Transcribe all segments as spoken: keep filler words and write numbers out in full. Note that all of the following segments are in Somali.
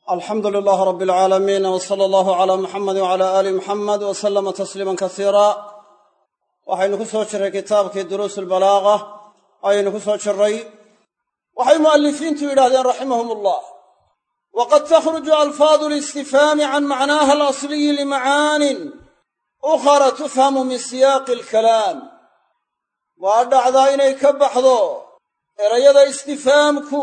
alxamdu lilaah rabi alcaalamiin w sala allahu calaa muxamedi wcala aali muxamed w salama tasliiman kasiira waxaynu ku soo jirray kitaabkii duruus albalaaga ayaynu ku soo jirray waxay mu'alifiintu yidhahdeen raximahum ullah waqad takhruju alfaadu listifhaami can macnaaha alasliyi limacaanin ukhara tufhamu min siyaaqi alkalaam waa dhacdaa inay ka baxdo erayada istifhaamku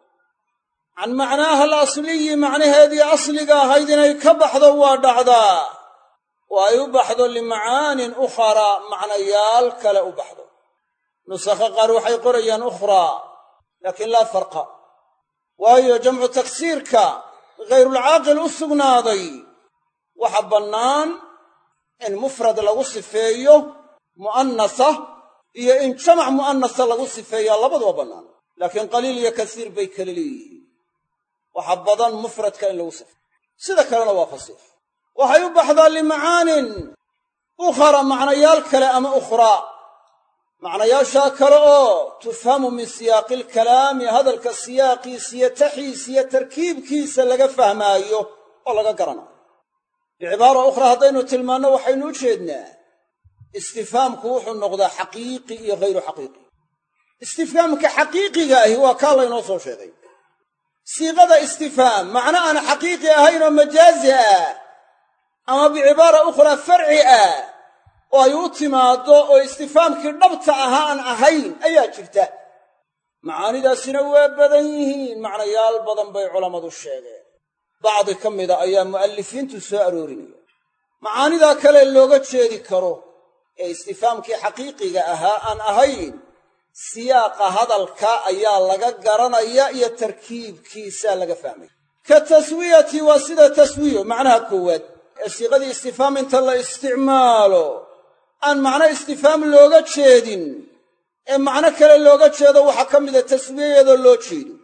can macnaaha alasliyi macnaheedii asliga ahayd inay ka baxdo waa dhacdaa oo ay u baxdo limacaanin ukhara macnayaal kale u baxdo nusakha qaar waxay qorayaan ukhraa laakiin laa farqa waayo jamcu taksiirka ghayrulcaaqil u sugnaaday waxa bannaan in mufrad lagu sifeeyo mu'annasa iyo in jamac mu'annasa lagu sifeeyaa labaduba bannaan laakiin qaliil iyo kasiir bay kala leeyihiin waxa badan mufradka in lagu sifeeyo sida kalena waa fasiix waxay u baxdaa limacaanin ukhara macnayaal kale ama ukhraa macnayaashaa kale oo tufhamu min siyaaqi alkalaami hadalka siyaaqiisa iyo taxiisa iyo tarkiibkiisa laga fahmaayo oo laga garanayo bicibaara ukhraa haddaynu tilmaanno waxaynu u jeednaa istifhaamku wuxuu noqdaa xaqiiqi iyo ghayru xaqiiqi istifhaamka xaqiiqiga ahi waa kaa laynoo soo sheegay siiqada istifhaam macno aan xaqiiqi ahayn oo majaazi ah ama bicibaara ukhraa farci ah oo ay u timaaddo oo istifhaamkii dhabta ahaa aan ahayn ayaa jirta macaanidaasina waa badan yihiin macnayaal badan bay culammadu sheegeen bacdi ka mida ayaa mu'allifiintu soo aroorinaya macaanidaa kale looga jeedi karo ee istifhaamkii xaqiiqiga ahaa aan ahayn siyaaqa hadalka ayaa laga garanaya iyo tarkiibkiisaa laga fahmaya ka taswiyati waa sida taswiyo macnaha koowaad ee siiqadii istifhaam inta la isticmaalo aan macno istifhaam looga jeedin ee macno kale looga jeedo waxaa ka mida taswiyayadoo loo jeedo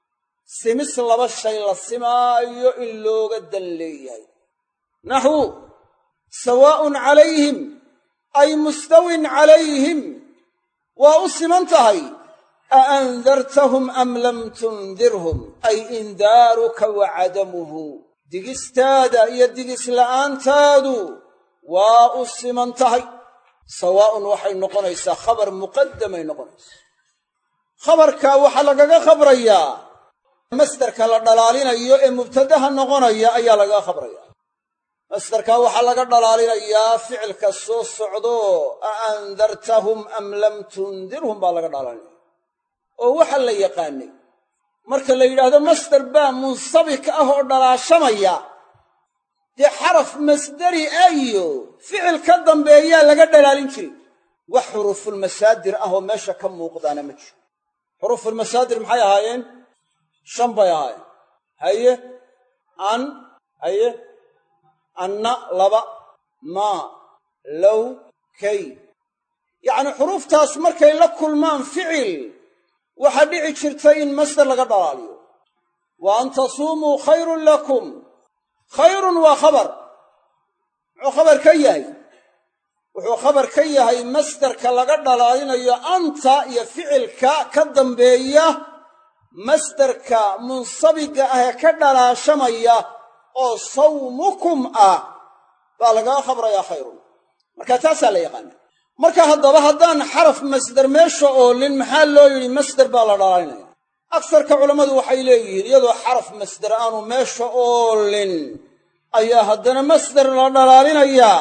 simis laba shay la simaayo in looga dan leeyahay naxwu sawaa'un calayhim ay mustawin calayhim waa u siman tahay a andartahum am lam tundirhum ay indaaruka wa cadamuhu digistaada iyo digisla'aantaadu waa u siman tahay sawaa'un waxay noqonaysaa khabar muqaddamay noqonaysaa khabarkaa waxaa lagaga khabrayaa masdarka la dhalaalinayo ee mubtadaha noqonaya ayaa lagaga khabrayaa masdarkaa waxaa laga dhalaalinayaa ficilka soo socdo a andartahum am lam tundirhum baa laga dhalaalinaya oo waxa la yaqaanay marka la yidhaahdo masdar baa munsabik ah oo dhalaashamaya dee xaraf masdari ah iyo ficil ka dambeeyaa laga dhalaalin jiray wax xuruufulmasaadir ah oo meesha ka muuqdaana ma jiro xuruufulmasaadir maxay ahaayeen shan bay ahaayeen haye an haye anna laba maa low kay yacnii xuruuftaas markay la kulmaan ficil waxaa dhici jirtay in masdar laga dhalaaliyo wa an tasuumuu khayrun lakum khayrun waa khabar muxuu khabar ka yahay wuxuu khabar ka yahay masdarka laga dhalaalinayo anta iyo ficilka ka dambeeya masdarka munsabiga ah ee ka dhalaashamaya oo sawmukum ah baa lagaga khabrayaa khayrun marka taasaa la yaqaana marka haddaba haddaan xaraf masdar meesha oolin maxaa loo yidhi masdar baa la dhalaalinaya agsarka culammadu waxay leeyihiin iyadoo xaraf masdar aanu meesha oolin ayaa haddana masdar la dhalaalinayaa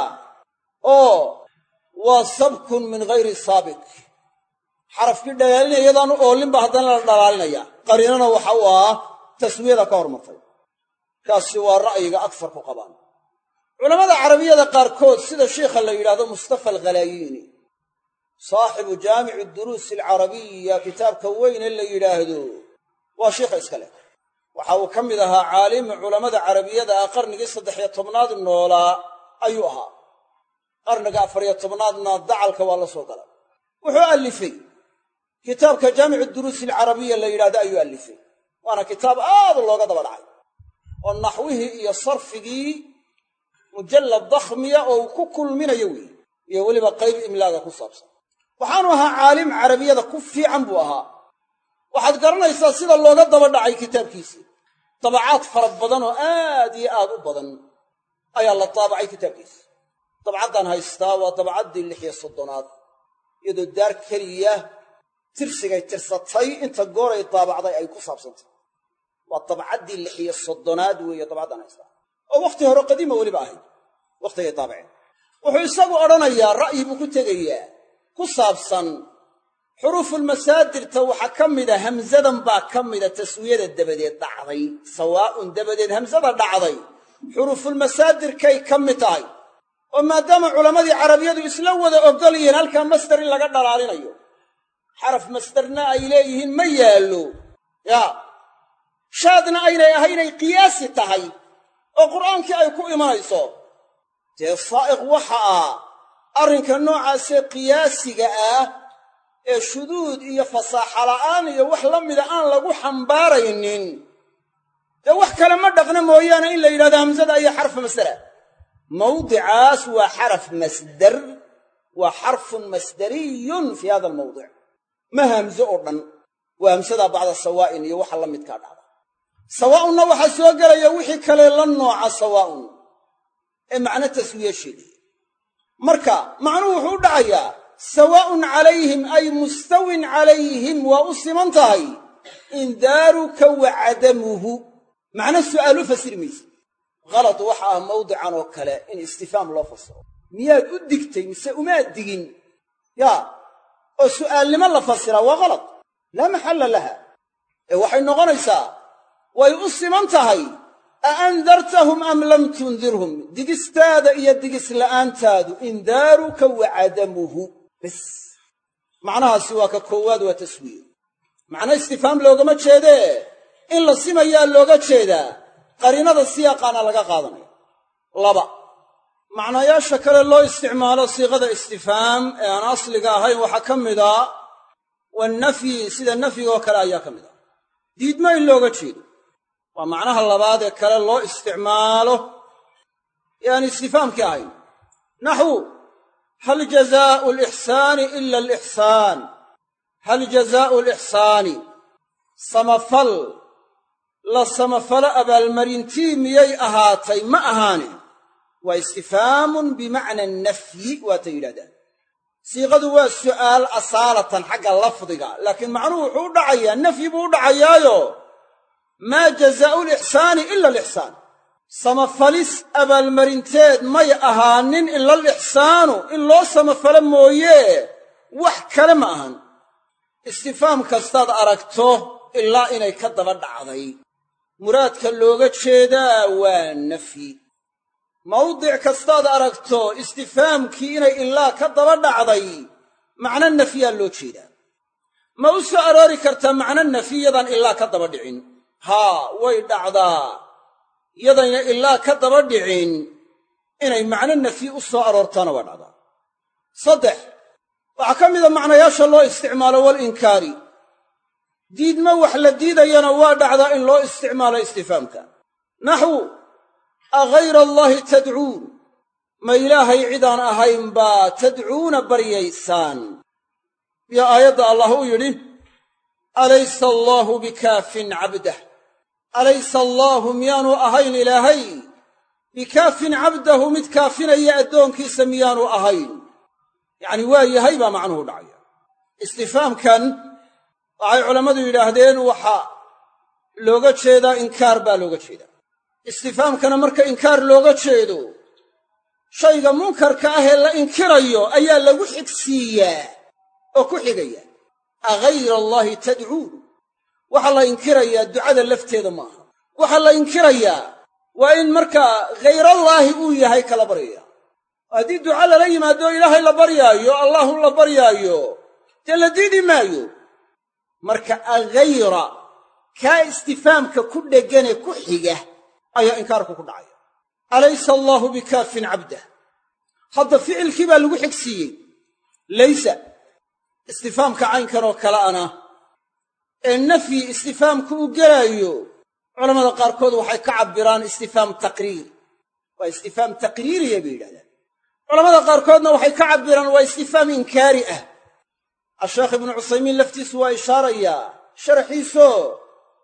oo waa sabkun min ghayri saabik xarafkii dhalaalinaya iyadaanu oolin ba haddana la dhalaalinaya qariinana waxa u ah taswiyada ka hormartay kaasi waa ra'yiga agsarku qabaan culammada carabiyada qaarkood sida sheikha la yidhaahdo mustafa alghalaayini saaxibu jaamici duruusi alcarabiya kitaabka weyne la yidhaahdo waa sheikha iska leh waxa uu ka mid ahaa caalimi culammada carabiyada ah qarnigii saddex-iyo tobnaad noolaa ayuu ahaa qarniga afar-iyo tobnaadna dacalka waa la soo gala wuxuu allifay kitaabka jaamicu duruusi alcarabiya la yidhahdo ayuu allifay waana kitaab aad looga daba dhacay oo naxwihii iyo sarfigii mujallad dakhmiya oo uu ku kulminayo weeye iyo weliba qayb imlaaga ku saabsan waxaanu ahaa caalim carabiyada ku fiican buu ahaa waxaad garanaysaa sida looga daba dhacay kitaabkiisii dabacaad fara badan oo aad iyo aad u badan ayaa la daabacay kitaabkiisa. dabcaddan haystaa waa dabcaddii lix iyo soddonaad iyadoo daar keliya tirsigay tirsatay inta gooray daabacday ay ku saabsantay. waa dabcaddii lix iyo soddonaad weeye dabcaddan haystaa oo wakhti hore qadiima weliba ahayd wakhtigay daabaceen. wuxuu isagu odhanayaa ra'yi buu ku tegayaa ku saabsan xuruufulmasaadirta waxaa ka mida hamsadan baa ka mida taswiyada dabadeed dhacday, sawaa'un dabadeed hamsada dhacday xuruufulmasaadirkay ka mid tahay. oo maadaama culammadii carabiyadu isla wada ogol yihiin halkaa masdar in laga dhalaalinayo, xaraf masdarna ay leeyihiin ma yaallo, yaa shaadna aynay ahaynay qiyaasi tahay oo qur'aankii ay ku imanayso, dee saa'iq waxa ah arrinka noocaasee qiyaasiga ah ee shuduud iyo fasaaxa la'aan iyo wax la mida aan lagu xambaaraynin, dee wax kale ma dhaqna mooyaane in la yidhahdo hamsada iyo xarfa masdara. mawdicaas waa xaraf masdar, waa xarfun masdariyun fii hada almawdic, ma hamso oo dhan, waa hamsadaa bacda sawaa'in iyo waxa la midkaa dhacda. sawaa'unna waxaa soo gelaya wixii kale la nooca sawaa'un ee macno taswiye sheegaya. marka macnuhu wuxuu u dhacayaa sawaa'un calayhim ay mustawin calayhim, waa u siman tahay indaaruka wa cadamuhu. macno su'aalu fasiri mayse. halad waxa ah mawdican oo kale in istifaam loo fasiro. miyaad u digtay mise umaad digin? yaa oo su'aalnimo la fasiraa waa halad, laa maxalla laha. ee waxay noqonaysaa way u siman tahay a andartahum am lam tundirhum, digistaada iyo digisla'aantaadu indaaruka wa cadamuhu bas. macnahaasi waa ka koowaad, waa taswiir. macno istifaam loogama jeedee in la simayaa looga jeedaa, qariinada siyaaqaana laga qaadanaya. laba, macnayaasha kale loo isticmaalo siiqada istifaam ee aan asliga ahayn waxaa ka mida wannafyi, sida nafyigoo kale ayaa ka mid a. diidmo in looga jeedo waa macnaha labaad ee kale loo isticmaalo ee aan istifaamkii ahayn. naxwu hal jazaa'u alixsaani ila alixsaan, hal jazaa'u alixsaani, samafal la samafalo abaalmarintii miyay ahaatay ma ahaane. waa istifhaamun bimacna nafyi waatay yidhahdaan. siiqadu waa su'aal asaalatan xagga lafdiga, laakiin macnuhu wuxuu u dhacayaa nafyi buu u dhacayaayo maa jazaa'u lixsaani ila alixsaan, samafalis abaalmarinteed may ahaanin ila alixsaanu, in loo samafalo mooye wax kale ma ahan. istifhaam kastaad aragto ilaa inay ka daba dhacday, muraadka looga jeedaa waa nafyi. mawdic kastaad aragto istifhaamkii inay ilaa ka daba dhacday, macno nafyaa loo jeedaa. ma u soo aroori kartaa macno nafyi yadaan ilaa ka daba dhicin? haa, way dhacdaa yadayna ilaa ka daba dhicin inay macno nafyi u soo aroortaana waa dhacdaa. saddex, waxaa ka mida macnayaasha loo isticmaalo walinkaari. diidmo wax la diidayana waa dhacdaa in loo isticmaalo istifhaamka. naxwu agayra allaahi tadcuun, ma ilaahay cidaan ahayn baa tadcuuna baryaysaan. iyo aayadda allah u yidhi alaysa allaahu bikaafin cabdah, alaysa allaahu miyaanu ahayn ilaahay bikaafin cabdahu mid kaafinaya addoonkiisa miyaanu ahayn. yacni waa yahay baa macnuhu dhacaya. istifhaamkan waxay culammadu yidhaahdeen waxaa looga jeedaa inkaar baa looga jeedaa. istifhaamkana marka inkaar looga jeedo shayga munkarka ah ee la inkirayo ayaa lagu xigsiiyaa oo ku xigaya. agayra allaahi tadcuun, waxaa la inkirayaa ducada lafteeda maaha. waxaa la inkirayaa waa in markaa hayrallaahi uu yahay kala baryaya. haddii duca lala yimaado ilaahay la baryaayo, allahu la baryaayo, dee la diidi maayo. marka agayra kaa istifhaamka ku dhegane ku xiga ayaa inkaarku ku dhacaya. alaysa allaahu bikaafin cabdah, hadda ficilkii baa lagu xigsiiyey laysa. istifhaamka caynkan oo kale ana ee nafyi istifhaamku u gelaayo, culammada qaarkood waxay ka cabbiraan istifhaam taqriir. waa istifhaam taqriiriya bay yidhahdaan. culammada qaarkoodna waxay ka cabbiraan waa istifhaam inkaari ah. asheekh ibnu cusaymiin laftiisu waa ishaarayaa sharaxiiso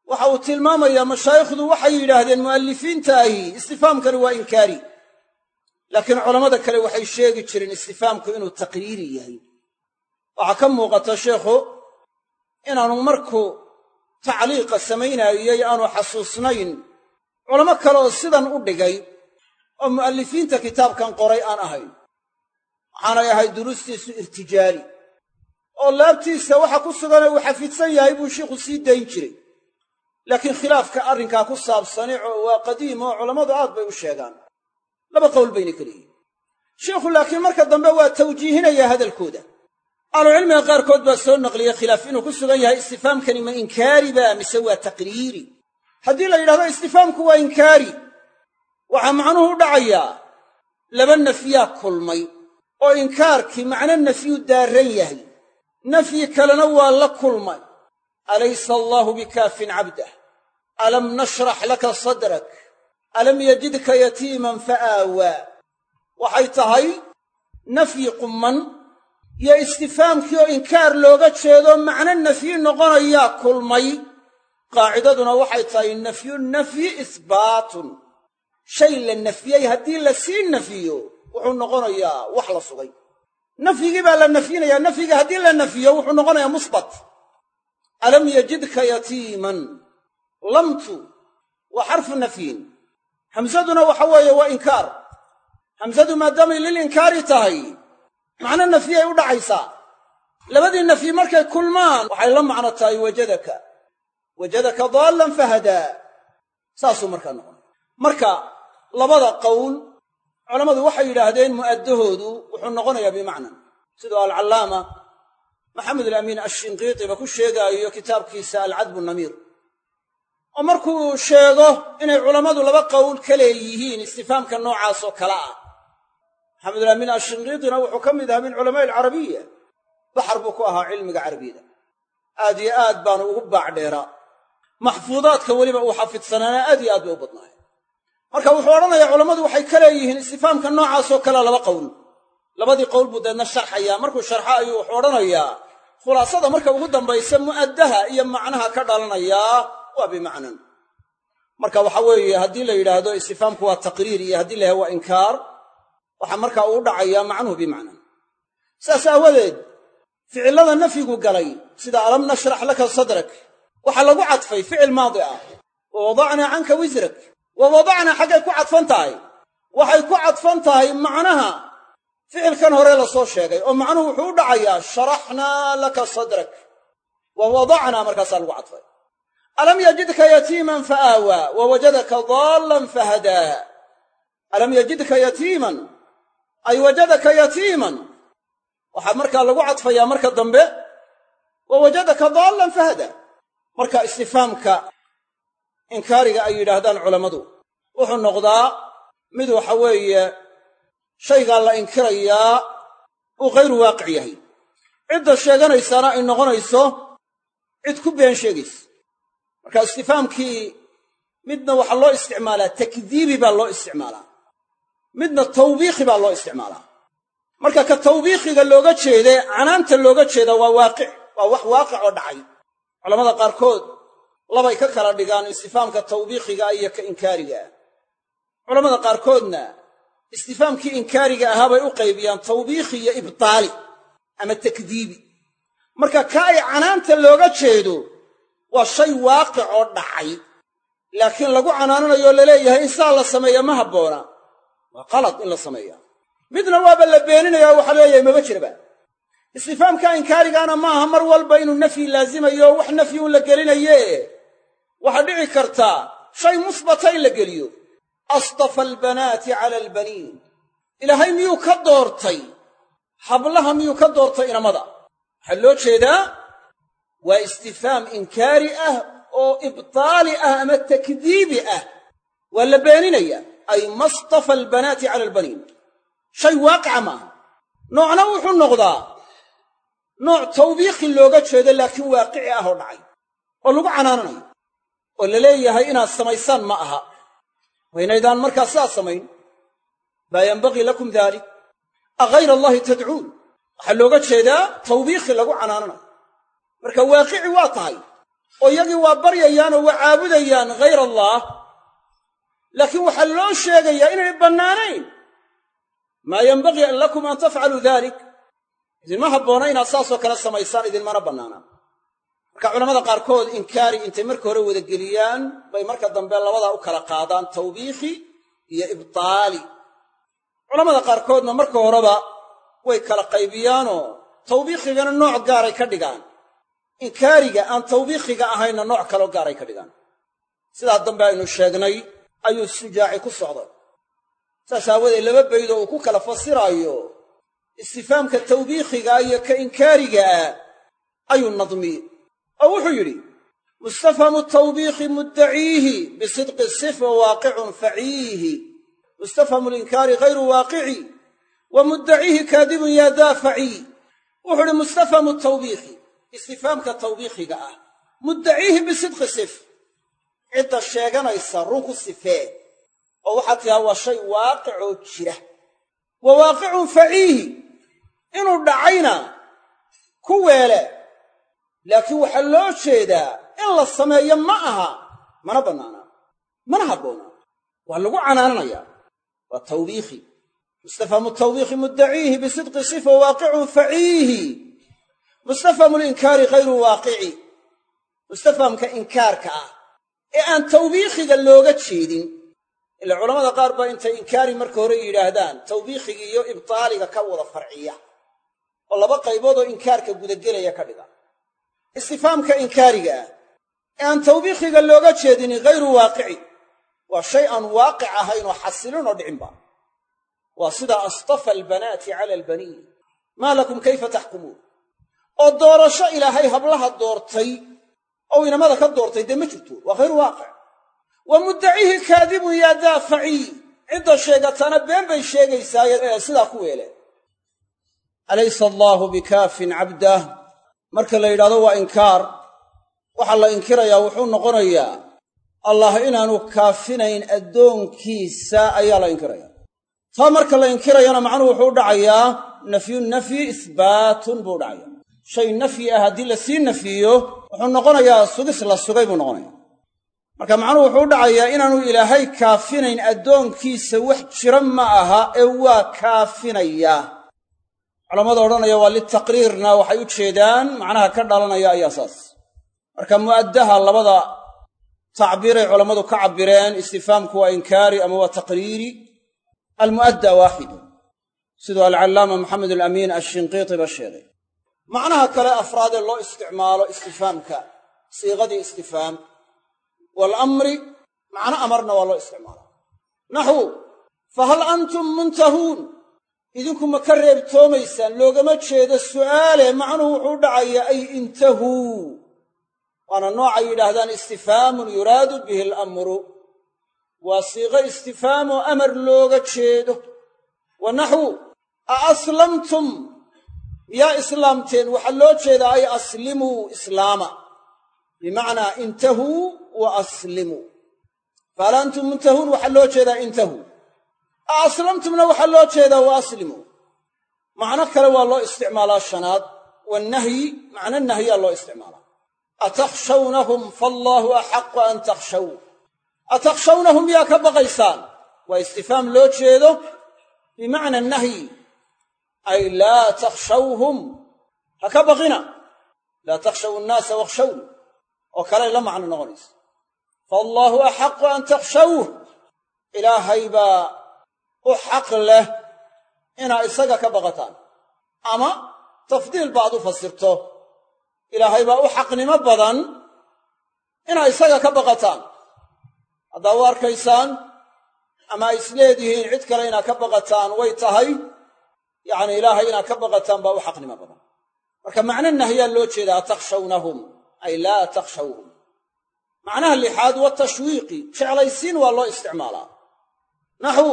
waxa uu tilmaamayaa mashaayikhdu waxay yidhaahdeen mu'allifiinta ahi istifaamkani waa inkaari laakiin culammada kale waxay sheegi jireen istifaamku inuu taqriiri yahay waxaa ka muuqata sheekhu inaanu markuu tacliiqa samaynayey aanu xasuusnayn culamo kale oo sidan u dhigay oo mu'allifiinta kitaabkan qoray aan ahayn waxaanay ahay duruustiisu irtijaali oo laabtiisa waxa ku suganee uu xafidsan yahay buu shiikhu sii dayn jiray laakiin khilaafka arrinkaa ku saabsani waa qadiim oo culammadu aad bay u sheegaan laba qowl bayna keliyihin shiikhu laakiin marka dambe waa tawjiihinayaa hadalkooda ahlucilmiga qaarkood baa soo naqliyey khilaaf inuu ku sugan yahay istifaamkani ma inkaari baa mise waa taqriiri haddii la yidhahdo istifaamku waa inkaari waxaa macnuhu u dhacayaa laba nafyaa kulmay oo inkaarkii macno nafyu daarran yahay nafyi kalena waa la kulmay alaysa allaahu bikaafin cabdah alam nashrax laka sadrak alam yajidka yatiiman fa'aawaa waxay tahay nafyi qumman iyo istifaamkii oo inkaar looga jeedo macno nafyi noqonayaa kulmay qaacidaduna waxay tahay nafyu nafyi isbaatun shay la nafyey haddii la sii nafiyo wuxuu noqonayaa wax la sugay nafyigii baa la nafyinayaa nafyiga haddii la nafiyo wuxuu noqonayaa musbat alam yajidka yatiiman lamtu waa xarfu nafyin hamsaduna waxa weeye waa inkaar hamsadu maadaamay lilinkaari tahay macno nafyay u dhacaysaa labadii nafyi markay kulmaan waxay la macno tahay wajadaka wajadaka daallan fahadaa saasuu markaa noqonay marka labada qowl culammadu waxay yidhaahdeen mu'addahoodu wuxuu noqonayaa bimacnan siduu alcallaama maxamed alamiin ashinqiitiba ku sheegaayo kitaabkiisa alcadbu namiir oo markuu sheego inay culammadu laba qowl ka leeyihiin istifaamka noocaas oo kale ah maxamed alamiin ashinqiitina wuxuu ka mid ahaa min culamaa'i alcarabiya baxar buu ku ahaa cilmiga carabiyada aad iyo aad baanu ugu baacdheeraa maxfuudaadka weliba uu xafidsanaana aad iyo aad bay u badnaay marka wuxuu odhanayaa culammadu waxay ka leeyihiin istifaamka noocaasoo kalea laba qowl labadii qowl buu deedna sharxayaa markuu sharxo ayuu wuxuu odhanayaa khulaasada marka ugu dambaysa mu'addaha iyo macnaha ka dhalanayaa waa bimacnan marka waxa weeye haddii la yidhaahdo istifaamku waa taqriir iyo haddii la yahay waa inkaar waxaa markaa uu dhacayaa macnuhu bimacnan saas aawadeed ficillada nafyigu galay sida alam nashrax laka sadrak waxaa lagu cadfay ficil maadi ah wa wadacnaa canka wisrak wa wadacnaa xaggay ku cadfan tahay waxay ku cadfan tahay macnaha ficilkan hore la soo sheegay oo macnuhu wuxuu u dhacayaa sharaxnaa laka sadrak wa wadacnaa markaasaa lagu cadfay alam yajidka yatiiman fa'aawaa wa wajadaka daallan fahadaa alam yajidka yatiiman ay wajadaka yatiiman waxaa markaa lagu cadfayaa marka dambe wa wajadaka daallan fahadaa marka istifaamka inkaariga ay yidhaahdaan culammadu wuxuu noqdaa mid waxa weeye shaygaa la inkirayaa uu khayru waaqic yahay cidda sheeganaysaana ay noqonayso cid ku been sheegaysa marka istifaamkii midna waxaa loo isticmaalaa takdiibi baa loo isticmaalaa midna tawbiikhi baa loo isticmaalaa marka ka tawbiikhiga looga jeedee canaanta looga jeeda waa waaqic waa wax waaqic oo dhacay culamada qaarkood labay ka kala dhigaan istifaamka tawbiikhiga iyo ka inkaariga ah culamada qaarkoodna istifaamkii inkaariga ahaa bay u qaybiyaan tawbiikhi iyo ibtaali ama takdiibi marka ka ay canaanta looga jeedo waa shay waaqic oo dhacay laakiin lagu canaananayo laleeyahay in saa la sameeya ma habboona waa qalad in la sameeya midna waaba la beeninaya waxaa leeyahay maba jiraba istifaamka inkaarigaana maaha mar walba inuu nafyi laazimayo wax nafyi un la gelinaye waxaa dhici kartaa shay musbata in la geliyo astafa albanaati cala albaniin ilaahay miyuu ka doortay hablaha miyuu ka doortay inamada waxaa loo jeedaa waa istifaam inkaari ah oo ibtaali ah ama takdiibi ah waa la beeninaya ay mastafa albanaati cala albaniin shay waaqica maaha noocna wuxuu noqdaa nooc tawbiikhi looga jeedo laakiin waaqici ah oo dhacay oo lagu canaananayo oo la leeyahay inaad samaysaan ma aha waynaydaan markaa sidaas samayn maa yanbagii lakum daalik aghayra allahi tadcuun waxaa looga jeedaa tawbiikhi lagu canaananayo marka waaqici waa tahay oo iyagii waa baryayaan oo waa caabudayaan hayr allah, laakiin waxaa loo sheegayaa inay bannaanayn. maa yanbagii an lakum an tafcaluu dalik, idinma habboona inaad saasoo kale samaysaan, idinmana bannaanaan. marka culamada qaarkood inkaari intay marka hore wada geliyaan bay marka dambe labadaa u kala qaadaan, tawbiikhi iyo ibtaali. culamada qaarkoodna marka horeba way kala qaybiyaanoo tawbiikhigana nooc gaaray ka dhigaan, inkaariga aan tawbiikhiga ahayna nooc kaloo gaaray ka dhigaan. sidaa dambe aynu sheegnay ayuu sujaaci ku socday. saas aawadeed laba bayd oo uu ku kala fasiraayo istifaamka tawbiikhiga iyo ka inkaariga ah ayuu nadmiyey oo wuxuu yidhi: mustafhamu tawbiikhi muddaciihi bisidqi sifa waaqicun faciihi, mustafhamu linkaari ghayru waaqici wa muddaciihi kaadibun yaa daafaci. wuxuu idhi mustafhamu tawbiikhi, istifaamka tawbiikhiga ah, muddaciihi bisidqi sif, cidda sheeganaysa run ku sifee oo waxaad tihaa waa shay waaqicoo jira. wa waaqicun faciihi, inuu dhacayna ku weele, laakiin waxaa loo jeedaa in la sameeyo ma aha, mana bannaana, mana habboona, waa lagu canaananayaa. waa tawbiikhi. mustafhamu tawbiikhi muddaciihi bisidqi sifa waaqicun faciihi, mustafhamu linkaari ghayru waaqici, mustafhamka inkaarka ah ee aan tawbiikhiga looga jeedin. ila culamada qaar baa intay inkaari marka hore yidhaahdaan tawbiikhiga iyo ibtaaliga ka wada farciya oo laba qaybood oo inkaarka gudagelaya ka dhiga. istifaamka inkaariga ah ee aan tawbiikhiga looga jeedin ghayru waaqici waa shay aan waaqic ahayn oo xasilin oo dhicinba. waa sida astafa albanaati cala albaniin maa lakum kayfa taxkumuun, oo doorasho ilaahay hablaha doortay oo inamada ka doortay dee ma jirto, waa ghayru waaqic. wa muddaciihi kaadibun yaa daafaci, cidda sheegatana been bay sheegaysaa sidaa ku weele. alaysa allaahu bikaafin cabdah, marka la yidhahdo waa inkaar, waxaa la inkirayaa wuxuu noqonayaa allah inaanu kaafinayn addoonkiisa ayaa la inkiraya. taa marka la inkirayana macnuhu wuxuu u dhacayaa nafyu nafyi ihbaatun buu dhacaya. shay nafyi ah haddii la sii nafiyo wuxuu noqonayaa sugis la sugay buu noqonaya. marka macnuhu wuxuu u dhacayaa inaanu ilaahay kaafinayn addoonkiisa wax jira ma aha ee waa kaafinayaa. culammada odhanaya waa litaqriirna waxay u jeedaan macnaha ka dhalanaya ayaa saas. marka mu'addaha labada tacbiiray culammadu ka cabbireen, istifaamku waa inkaari ama waa taqriiri. almu'adda waaxidu, siduu alcallaama maxamed alamiin ashinqiiti ba sheegay. macnaha kale afraadee loo isticmaalo istifaamka siiqadii istifaam waalamri, macno amarna waa loo isticmaala. naxwu fahal antum muntahuun, idinku ma ka reebtoomaysaan, loogama jeedo su'aale, macnuhu wuxuu dhacaya ay intahuu. waana noocay yidhaahdaan istifhaamun yuraadu bihi alamru, waa siiqo istifhaam oo amar looga jeedo. wa naxwu a aslamtum, miyaa islaamteen, waxaa loo jeedaa ay aslimuu islaama, bimacnaa intahuu wa aslimuu. fahal antum muntahuun waxaa loo jeedaa intahuu. a aslamtumna waxaa loo jeedaa wa aslimuu. macno kale waa loo isticmaalaa shanaad, wannahyi, macno nahyaa loo isticmaalaa. atakhshawnahum faallaahu axaqu an takhshaw, atakhshawnahum yaa ka baqaysaan, waa istifhaam loo jeedo bimacna nahyi, ay laa takhshawhum, ha ka baqina, laa takhshaw nnaasa wakhshawni oo kaley la macno noqonaysa. faallaahu axaqu an takhshawh, ilaahay baa u xaq leh inaa isaga ka baqataan. ama tafdiil baad u fasirto, ilaahay baa u xaqnimo badan inaa isaga ka baqataan. haddaa u arkaysaan ama ay isleedihiin cid kale inaad ka baqataan way tahay, yacni ilaahay inaad ka baqataan baa u xaqnimo badan. marka macno nahyaa loo jeedaa takhshawnahum, ay laa takhshawhum. macnaha lixaad watashwiiqi, jeclaysiin waa loo isticmaalaa. naxwu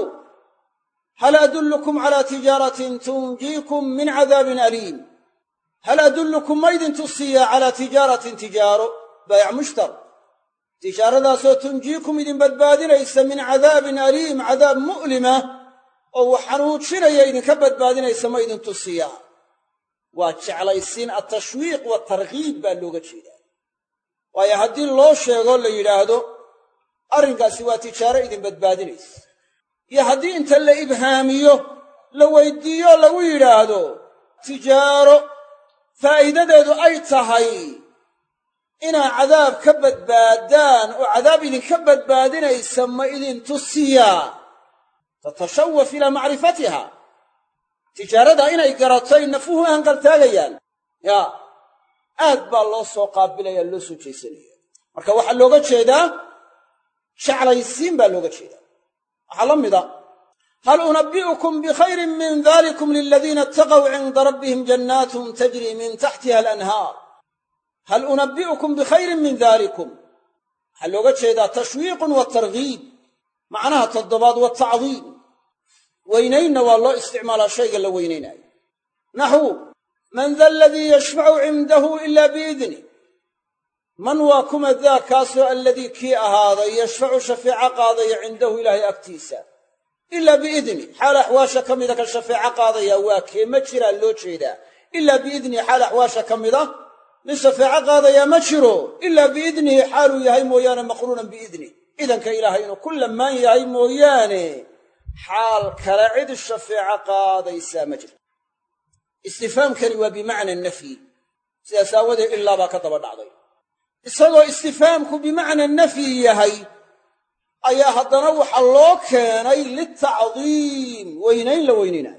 hal adullukum calaa tijaaratin tunjiikum min cadaabin aliim, hal adullukum ma idin tusiyaa calaa tijaaratin tijaaro, baayac mushtar, tijaaradaasoo tunjiikum idin badbaadinaysa min cadaabin aliim, cadaab mu'lima oo wax xanuujinaya idinka badbaadinaysa ma idin tusiyaa. waa jeclaysiin, atashwiiq waatarghiib baa looga jeedaa. waayo haddii loo sheego la yidhaahdo arrinkaasi waa tijaaro idin badbaadinaysa iyo haddii inta la ibhaamiyo la weyddiiyo lagu yidhaahdo tijaaro faa'iidadeedu ay tahay inaa cadaab ka badbaadaan oo cadaab idinka badbaadinaysa ma idin tusiyaa tatashawaf ilaa macrifatiha tijaarada inay garatay nafuhu hanqaltaagayaan yaa aad baa loo soo qaabilaya loo soo jeesanaya marka waxaa looga jeedaa jeclaysiin baa looga jeedaa waxaa la mida hal unabbi'ukum bikhayrin min dalikum liladiina ittaqaw cinda rabbihim jannaatun tajrii min taxtiha alanhaar hal unabbi'ukum bikhayrin min dalikum waxaa looga jeedaa tashwiiqun watarghiib macnaha toddobaad watacdiim weynaynna waa loo isticmaalaa shayga la weynaynaayo naxwu man da aladii yashfacu cindahu ila biidnih man waa kuma daa kaasoo alladii kii ahaaday yashfacu shafeeco qaadaya cindahu ilaahay agtiisa ilaa biidni xaal axwaasha ka mida ka shafeeco qaadaya waa kee ma jiraa loo jeedaa ilaa biidnihi xaal axwaasha ka mida mid shafeeco qaadayaa ma jiro ilaa biidnihi xaaluu yahay mooyaane maqruunan biidnih idanka ilaahay inuu ku lamaan yahay mooyaane xaal kale cid shafeeco qaadaysaa ma jirto istifaamkani waa bimacna nafyi sidaas aawadeed ilaa baa ka daba dhacday isagoo istifaamku bimacna nafyi yahay ayaa haddana waxa loo keenay litacdiim weynayn la weynaynayo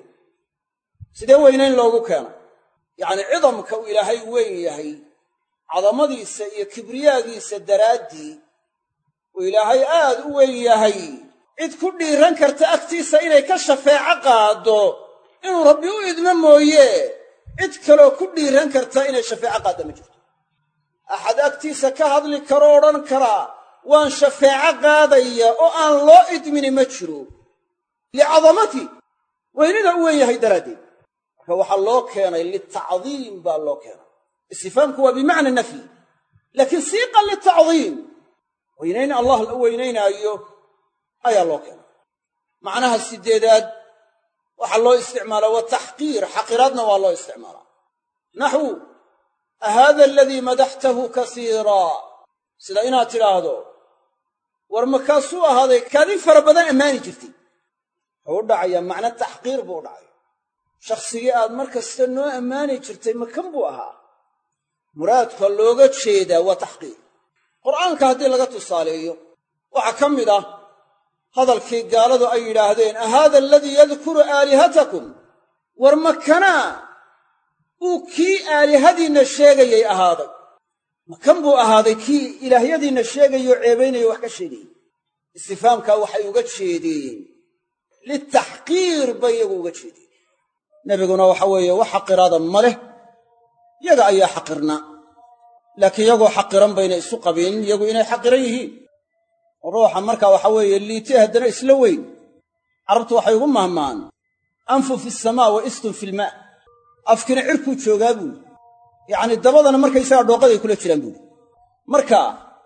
sidee weynayn loogu keenay yacnii cidamka uu ilaahay weyn yahay cadamadiisa iyo kibriyaagiisa daraaddii uu ilaahay aad u weyn yahay cid ku dhiiran karta agtiisa inay ka shafeeco qaaddo inuu rabbi u idmo mooye cid kaloo ku dhiiran karta inay shafeeco qaadda ma jirto axad agtiisa ka hadli karoo odhan karaa waan shafeeco qaadaya oo aan loo idmini ma jiro licadamatii weynida u weyn yahay daraaddeed marka waxaa loo keenay litacdiim baa loo keenay istifaamku waa bimacna nafyi laakiin siiqan litacdiim weynayn allah la weynaynaayo ayaa loo keenay macnaha sideedaad waxaa loo isticmaalaa wa taxqiir xaqiraadna waa loo isticmaalaa naxwu ahaada aladii madaxtahu kasiiraa sida inaad tidhaahdo war makaasuu ahaaday kaadin fara badan ammaani jirtay wuxuu u dhacayaa macno taxqiir buu u dhacaya shakhsigii aad mar kasta noo ammaani jirtay makan buu ahaa muraadka looga jeedaa waa taxqiir qur'aanka haddii laga tusaaleeyo waxaa ka mid ah hadalkii gaaladu ay yidhaahdeen ahaada aladii yadkuru aalihatakum war makanaa uu kii aalihadiinna sheegayay ahaaday makan buu ahaaday kii ilaahyadiinna sheegayoo ceebaynayo wax ka sheegayay istifaamkaa waxay uga jeedeen litaxqiir bay iyagu uga jeedeen nebiguna waxa weeye wax xaqiraada ma leh yaga ayaa xaqirnaa laakiin iyagoo xaqiran bayna isu qabin iyagu inay xaqiran yihiin ruuxa markaa waxa weeye liitay haddana isla weyn carabtu waxay ugu mahmaan anfu fi samaa wa istun fi lmaa afkina cirkuu joogaa buuli yacnii dabadana markaysagaa dhooqaday kula jiraan buuli marka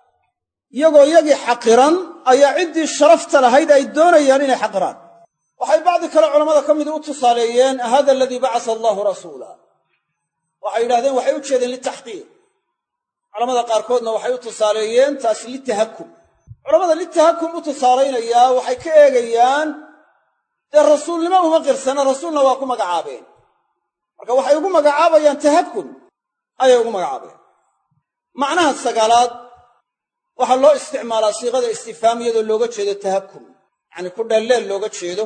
iyagoo yagii xaqiran ayaa ciddii sharafta lahayd ay doonayaan inay xaqiraan waxay bacdi kale culammada ka midi u tusaaleeyeen hada aladii bacasa allaahu rasuula waxay yidhahdeen waxay u jeedeen litaxqiir culamada qaarkoodna waxay u tusaaleeyeen taasi litahakum culamada litahakum u tusaalaynayaa waxay ka eegayaan dee rasuulnimo uma qirsana rasuulna waa ku magacaabeen marka waxay ugu magacaabayaan tahakum ayay ugu magacaabeen macnaha sagaalaad waxaa loo isticmaalaa siiqada istifaam iyadoo looga jeedo tahakum yacnii ku dheelleel looga jeedo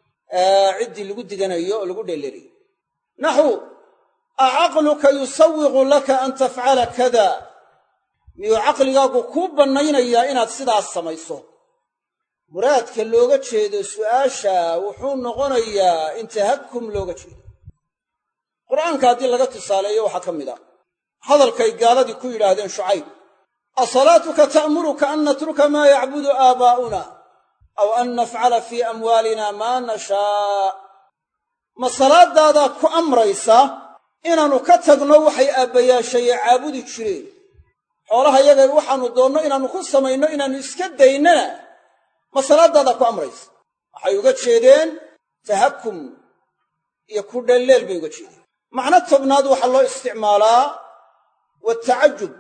ciddii lagu diganayo oo lagu dheelleelayo naxwu acaqluka yusawiqu laka an tafcala kada miyuu caqligaagu kuu bannaynayaa inaad sidaas samayso muraadka looga jeedo su'aasha wuxuu noqonayaa in tahakum looga jeedo qur'aanka haddii laga tusaaleeyo waxaa ka mid a hadalkay gaaladii ku yidhaahdeen shucayb asalaatuka ta'muruka an natruka maa yacbudu aabaa'una aw an nafcala fii amwaalina maa nashaa ma salaadaadaa ku amraysa inaannu ka tagno waxay aabbayaashaye caabudi jireen xoolaha yaga waxaannu doonno inaannu ku samayno inaannu iska daynana ma salaadaadaa ku amraysa waxay uga jeedeen tahakum iyo ku dheelleel bay uga jeedeen macno tobnaad waxaa loo isticmaalaa watacajub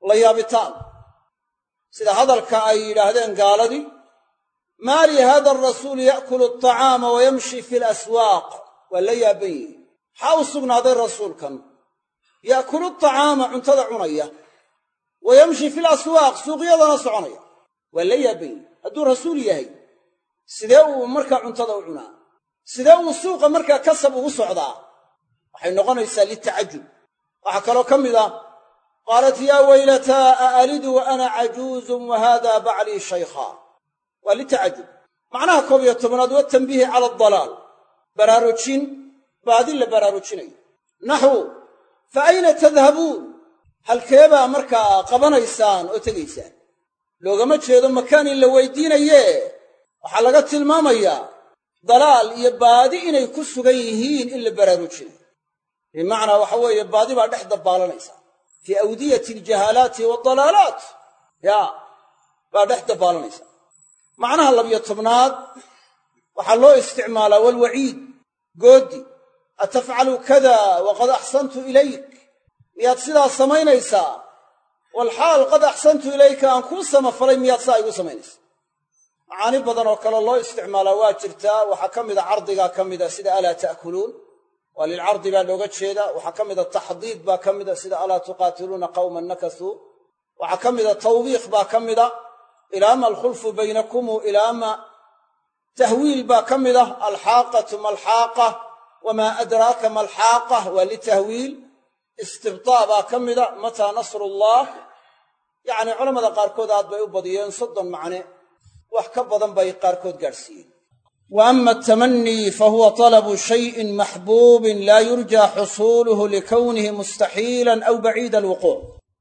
la yaabitaan sida hadalka ay yidhaahdeen gaaladii maa li haada arasuulu ya'kulu alطacaama wa yamshi fi alaswaaq waa la yaaban yihi maxaa u sugnaaday rasuulkan ya'kulu alطacaama cuntada cunaya wa yamshi fi alaswaaq suuqyadana soconaya waa la yaaban yihi hadduu rasuul yahay sidee uu markaa cuntada u cunaa sidee uu suuqa markaa kasab ugu socdaa waxay noqonaysaa litacajub waxaa kaloo ka mid ah qaalat yaa waylataa aalidu wa ana cajuuzun wa haada baclii shaykhaa waa litacajub macnaha koob iyo tobnaad wa tanbiihi cala adalaal baraarujin baadi la baraarujinayo naxwu fa ayna tadhabuun halkeebaa markaa qabanaysaan oo tegaysaan loogama jeedo makaan in la weydiinaye waxaa laga tilmaamayaa dalaal iyo baadi inay ku sugan yihiin in la baraarujinayo bimacnaa waxa weeye baadi baa dhex dabbaalanaysaa fii awdiyati aljahaalaati waaldalaalaat yaa baa dhex dabbaalanaysaa macnaha labiyo tobnaad waxaa loo isticmaalaa walwaciid goodi atafcalu kada waqad axsantu ilayk miyaad sidaa samaynaysaa walxaal qad axsantu ilayka aan kuu samafalay miyaad saa igu samaynaysaa macaani badan oo kale loo isticmaalaa waa jirtaa waxaa ka mida cardigaa ka mida sida alaa ta'kuluun waa lilcardi baa looga jeeda waxaa ka mida taxdiid baa ka mida sida alaa tuqaatiluuna qawman nakasuu waxaa ka mida tawbiikh baa ka mida ilaama alkhulfu baynakumu ilaama tahwiil baa ka mida alxaaqatu malxaaqa wamaa adraaka malxaaqa waa litahwiil istibtaa baa ka mida mataa nasrullah yacni culammada qaarkood aad bay u badiyeen soddon macne wax ka badan bay qaarkood gaadhsiiyeen wa ama atamanii fahuwa talabu shayin maxbuubin laa yurjaa xusuuluhu likownihi mustaxiilan aw baciida alwuquuc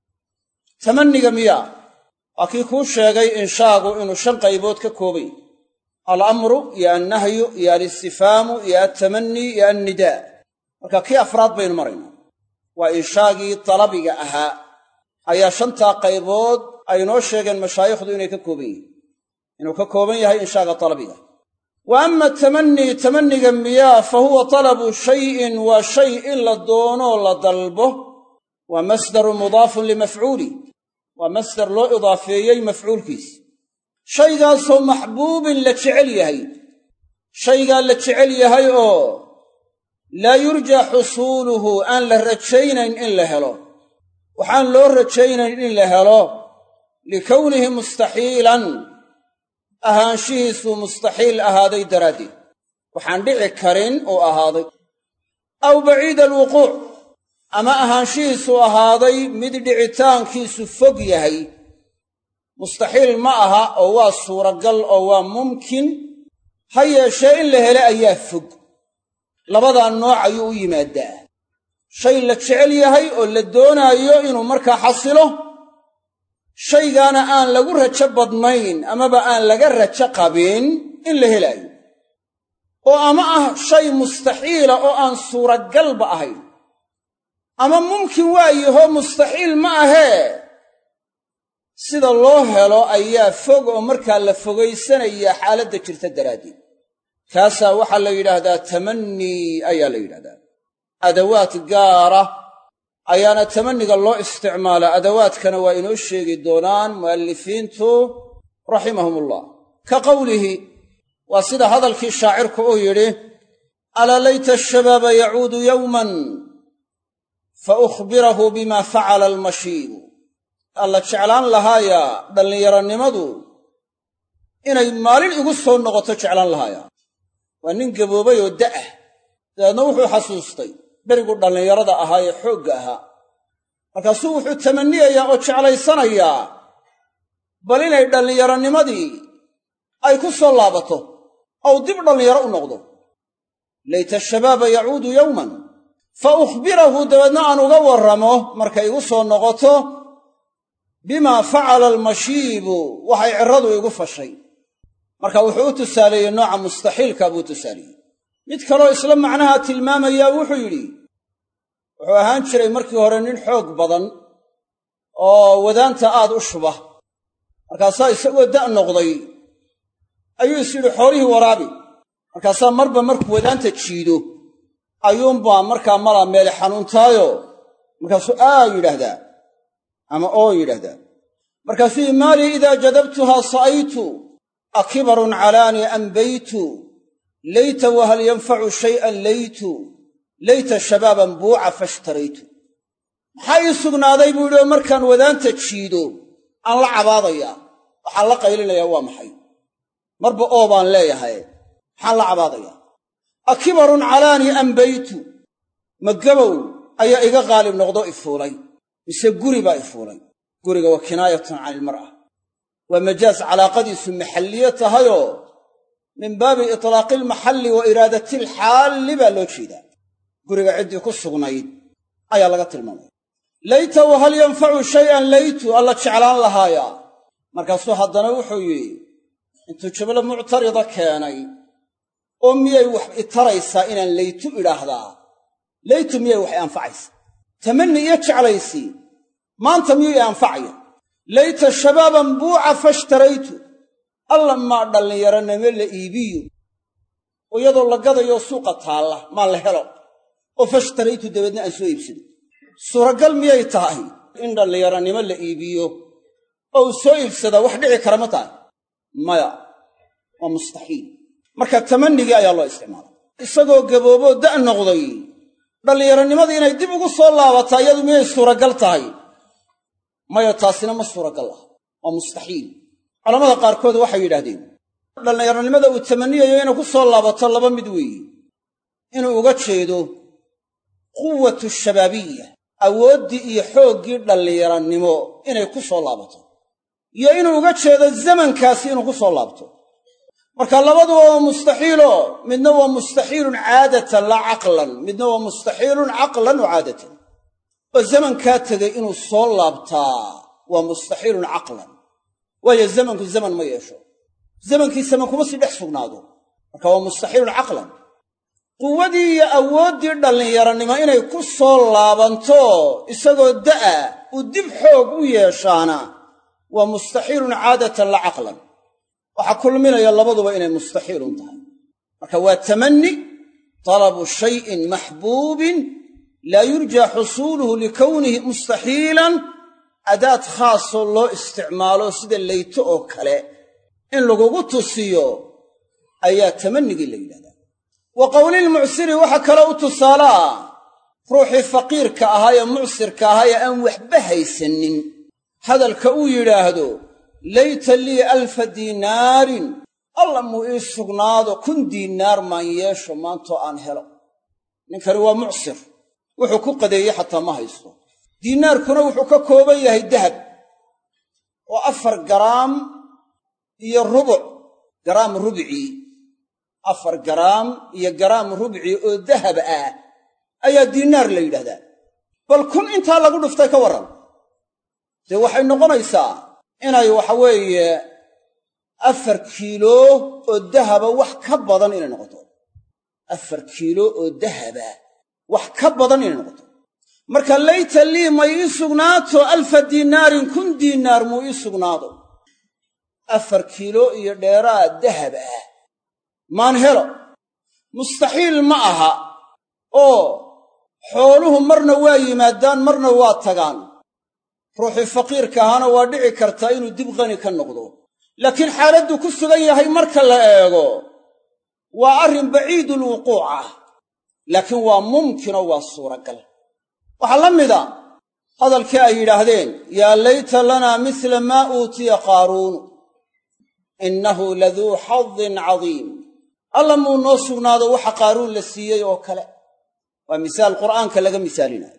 tamaniga miyaa waa kii kuu sheegay inshaagu inuu shan qaybood ka koobay alamru iyo annahyu iyo alistifhaamu iyo altamanii iyo annidaa marka kii afraad baynu maraynaa waa inshaagii dalabiga ahaa ayaa shantaa qaybood ay noo sheegeen mashaayikhdu inay ka kooban yihiin inuu ka kooban yahay inshaaga dalabiga wa ama tamanii tamaniga miyaa fa huwa talabu shayin waa shay in la doonoo la dalbo waa masdarun mudaafun limafcuuli waa masdar loo idaafeeyey mafcuulkiisa shaygaasoo maxbuubin la jecel yahay shaygaa la jecel yahay oo laa yurjaa xusuuluhu aan la rajaynayn in la helo waxaan loo rajaynayn in la helo likownihi mustaxiilan ahaanshihiisuu mustaxiil ahaaday daraaddeed waxaan dhici karin uu ahaaday aw baciida alwuquuc ama ahaanshihiisuu ahaaday mid dhicitaankiisu fog yahay mustaxiil ma aha oo waa suuragal oo waa mumkin ha yeeshee in la hele ayaa fog labadaa nooc ayuu u yimaadaa shay la jecel yahay oo la doonaayo inuu markaa xasilo shaygaana aan lagu rajo badnayn amaba aan laga rajo qabin in la helaayo oo ama ah shay mustaxiila oo aan suuragalba ahayn ama mumkin waayaho mustaxiil ma ahee sida loo helo ayaa fog oo markaa la fogaysanaya xaaladda jirta daraaddeed kaasaa waxaa la yidhaahdaa tamanii ayaa la yidhahdaa adawaad gaara ayaana tamaniga loo isticmaalaa adawaadkana waa inoo sheegi doonaan mu'allifiintu raximahumullah ka qowlihi waa sida hadalkii shaacirku uu yidhi alaa layta ashabaaba yacuudu yowman fa ukhbirahu bima facala almashiibu alla jeclaan lahaayaa dhallinyaronimadu inay maalin igu soo noqoto jeclaan lahaayaa waa nin gaboobay oo da'ah dabeedna wuxuu xasuustay berigu dhallinyarada ahaa ee xoogga ahaa markaasuu wuxuu tamaniyayaa oo jeclaysanayaa bal inay dhallinyaronimadii ay ku soo laabato ou dib dhallinyaro u noqdo layta ashabaaba yacuudu yowman fa ukhbirahu dabeedna aan uga warramo markay igu soo noqoto bimaa facala almashiibu waxay cirradu igu fashay marka wuxuu u tusaaleeyey nooca mustaxiilka buu tusaaleeyey mid kaloo isla macnaha tilmaamayaa wuxuu yidhi wuxuu ahaan jiray markii hore nin xoog badan oo wadaanta aad u shuba markaasaa isagoo da' noqday ayuu is yidhi xoolihii waraabi markaasaa marba markuu wadaanta jiido ayuunbaa markaa malaa meele xanuuntaayo markaasuu aa yidhaahdaa ama oo yidhahdaa markaasuu maalii idaa jadabtuhaa sa'aytu akibarun calaanii ambaytu layta wahal yanfacu shay'an laytu layta shabaaban buuca fashtaraytu maxaa ii sugnaaday buu yidhi oo markaan wadaanta jiido aan la cabaadayaa waxaan la qaylinayaa waa maxay marba oo baan leeyahay maxaan la cabaadayaa akibarun calaanii ambaytu ma gabow ayaa iga qaalib noqdo ifuulay mise guri baa ifuulay guriga waa kinaayatun cani ilmar'a waa majaas calaaqadiisu maxalliye tahayoo min baabi itlaaqi almaxalli wa iraadati alxaalli baa loo jeedaa guriga ciddii ku sugnayd ayaa laga tilmaamaya layta wahal yanfacu shay'an laytu alla jeclaan lahaayaa markaasuu haddana wuxuu yidhi intuu jumlo muctarida keenay oo miyay wax itaraysaa inaan laytu idhaahdaa laytu miyay wax i anfacaysa tamanni iyo jeclaysii maanta miyuu i anfacaya layta shabaaban buuca fashtaraytu alla maa dhallinyaranimo la iibiyo oo iyadoo la gadayo suuqa taalla maa la helo oo fashtaraytu dabeedna aan soo iibsado suuragal miyay tahay in dhallinyaranimo la iibiyo oo uu soo iibsadaa wax dhici kara ma tahay maya waa mustaxiil marka tamannigii ayaa loo isticmaala isagoo gabooboo da' noqday dhallinyaranimadii inay dib ugu soo laabataa iyadu miyay suuragal tahay maya taasina ma suuragal ah waa mustaxiil culammada qaarkood waxay yidhaahdeen dhallinyaranimada uu tamanniyayo inay ku soo laabato laba mid weeye inuu uga jeedo quwatu shabaabiya awooddii iyo xooggii dhallinyarannimo inay ku soo laabato iyo inuu uga jeedo zamankaasi inuu ku soo laabto marka labaduba waa mustaxiiloo midna waa mustaxiilun caadatan laa caqlan midna waa mustaxiilun caqlan wa caadatan oo zamankaa tegay inuu soo laabtaa waa mustaxiilun caqlan waayo zamanku zaman ma yeesho zamankii zaman kuma sii dhex sugnaado marka waa mustaxiilun caqlan quwadii iyo awooddii dhallinyarannimo inay ku soo laabanto isagoo da'a uu dib xoog u yeeshaana waa mustaxiilun caadatan la caqlan waxaa kulminaya labaduba inay mustaxiilun tahay marka waa tamanni talabu shay'in maxbuubin laa yurjaa xusuuluhu likownihi mustaxiilan adaad khaasoo loo isticmaalo sida layto oo kale in lagugu tusiyo ayaa tamannigii la yidhahdaa wa qowlilmucsiri waxaa kale u tusaalaa ruuxii faqiirka ahaa ee mucsirka ahaa ee aan waxba haysanin hadalka uu yidhaahdo layta lii alfa diinaarin alla muu ii sugnaado kun diinaar maan yeesho maantoo aan helo ninkani waa mucsir wuxuu ku qadeeyey xataa ma haysto diinaarkuna wuxuu ka kooban yahay dahab oo afar garaam iyo rubuc garaam rubcii afar garaam iyo garaam rubci oo dahab ah ayaa diinaar la yidhahdaa bal kun intaa lagu dhuftay ka warran dee waxay noqonaysaa inay waxa weeye afar kiilo oo dahaba wax ka badan inay noqoto afar kiilo oo dahaba wax ka badan inay noqoto marka layta lii ma ii sugnaato alfa diinaarin kun diinaar muu ii sugnaado afar kiilo iyo dheeraa dahab ah maan helo mustaxiil ma aha oo xooluhu marna waa yimaadaan marna waa tagaan ruuxii faqiirka ahaana waa dhici kartaa inuu dib qani ka noqdo laakiin xaaladdu ku sugan yahay marka la eego waa arrin baciidul wuquuc ah laakiin waa mumkinoo waa suuragal waxaa la mida hadalkii ay yidhaahdeen yaa layta lanaa mithla maa uutiya qaaruunu innahu laduu xadin cadiim alla muu noo sugnaado waxa qaaruun la siiyey oo kale waa misaal qur'aanka laga misaalinayo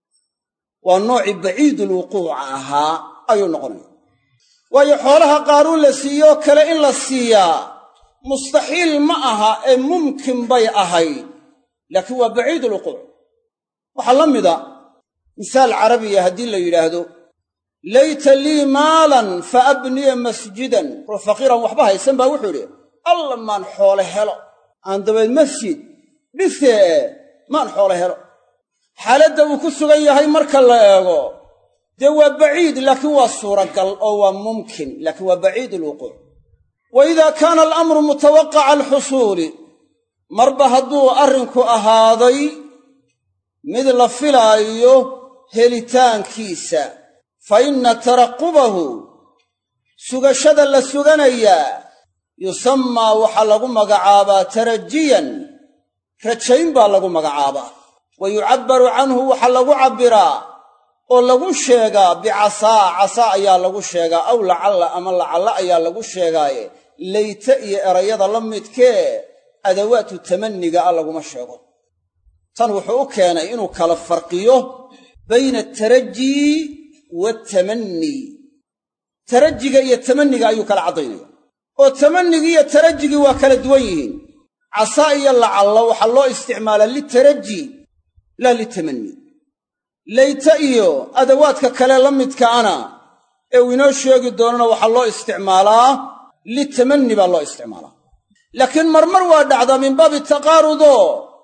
waa noocii baciidulwuquuca ahaa ayuu noqonaya waayo xoolaha qaaruun la siiyoo kale in la siiyaa mustaxiil ma aha ee mumkin bay ahayd laakiin waa baciidulwuquuc waxaa la mida misaal carabiya haddii la yidhaahdo layta lii maalan fa abniya masjidan ruux faqiiran waxba haysan baa wuxuu idhi alla maan xoole helo aan dabayd masjid dhisee maan xoole helo xaaladda uu ku sugan yahay marka la eego dee waa baciid laakiin waa suuragal oo waa mumkin laakiin waa baciid alwuquuc wa idaa kaana alamru mutawaqaca alxusuuli marba hadduu arrinku ahaaday mid la filaayo helitaankiisa fa inna taraqubahu sugashada la suganayaa yusammaa waxaa lagu magacaabaa tarajiyan rajayn baa lagu magacaabaa wa yucabbaru canhu waxaa lagu cabbiraa oo lagu sheegaa bicasaa casaa ayaa lagu sheegaa aw lacalla ama lacalla ayaa lagu sheegaaye layta iyo erayada la midkee adawaatu tamanniga ah laguma sheego tan wuxuu u keenay inuu kala farqiyo bayna atarajii waatamanni tarajiga iyo tamanniga ayuu kala caddaynaya oo tamannigii iyo tarajigii waa kala duwan yihiin casaa iyo lacalla waxaa loo isticmaalaa litaraji laa litamanni layta iyo adawaadka kale la midkaana ee uu inoo sheegi doonana waxaa loo isticmaalaa litamanni baa loo isticmaalaa laakiin marmar waa dhacdaa min baabi taqaarudoo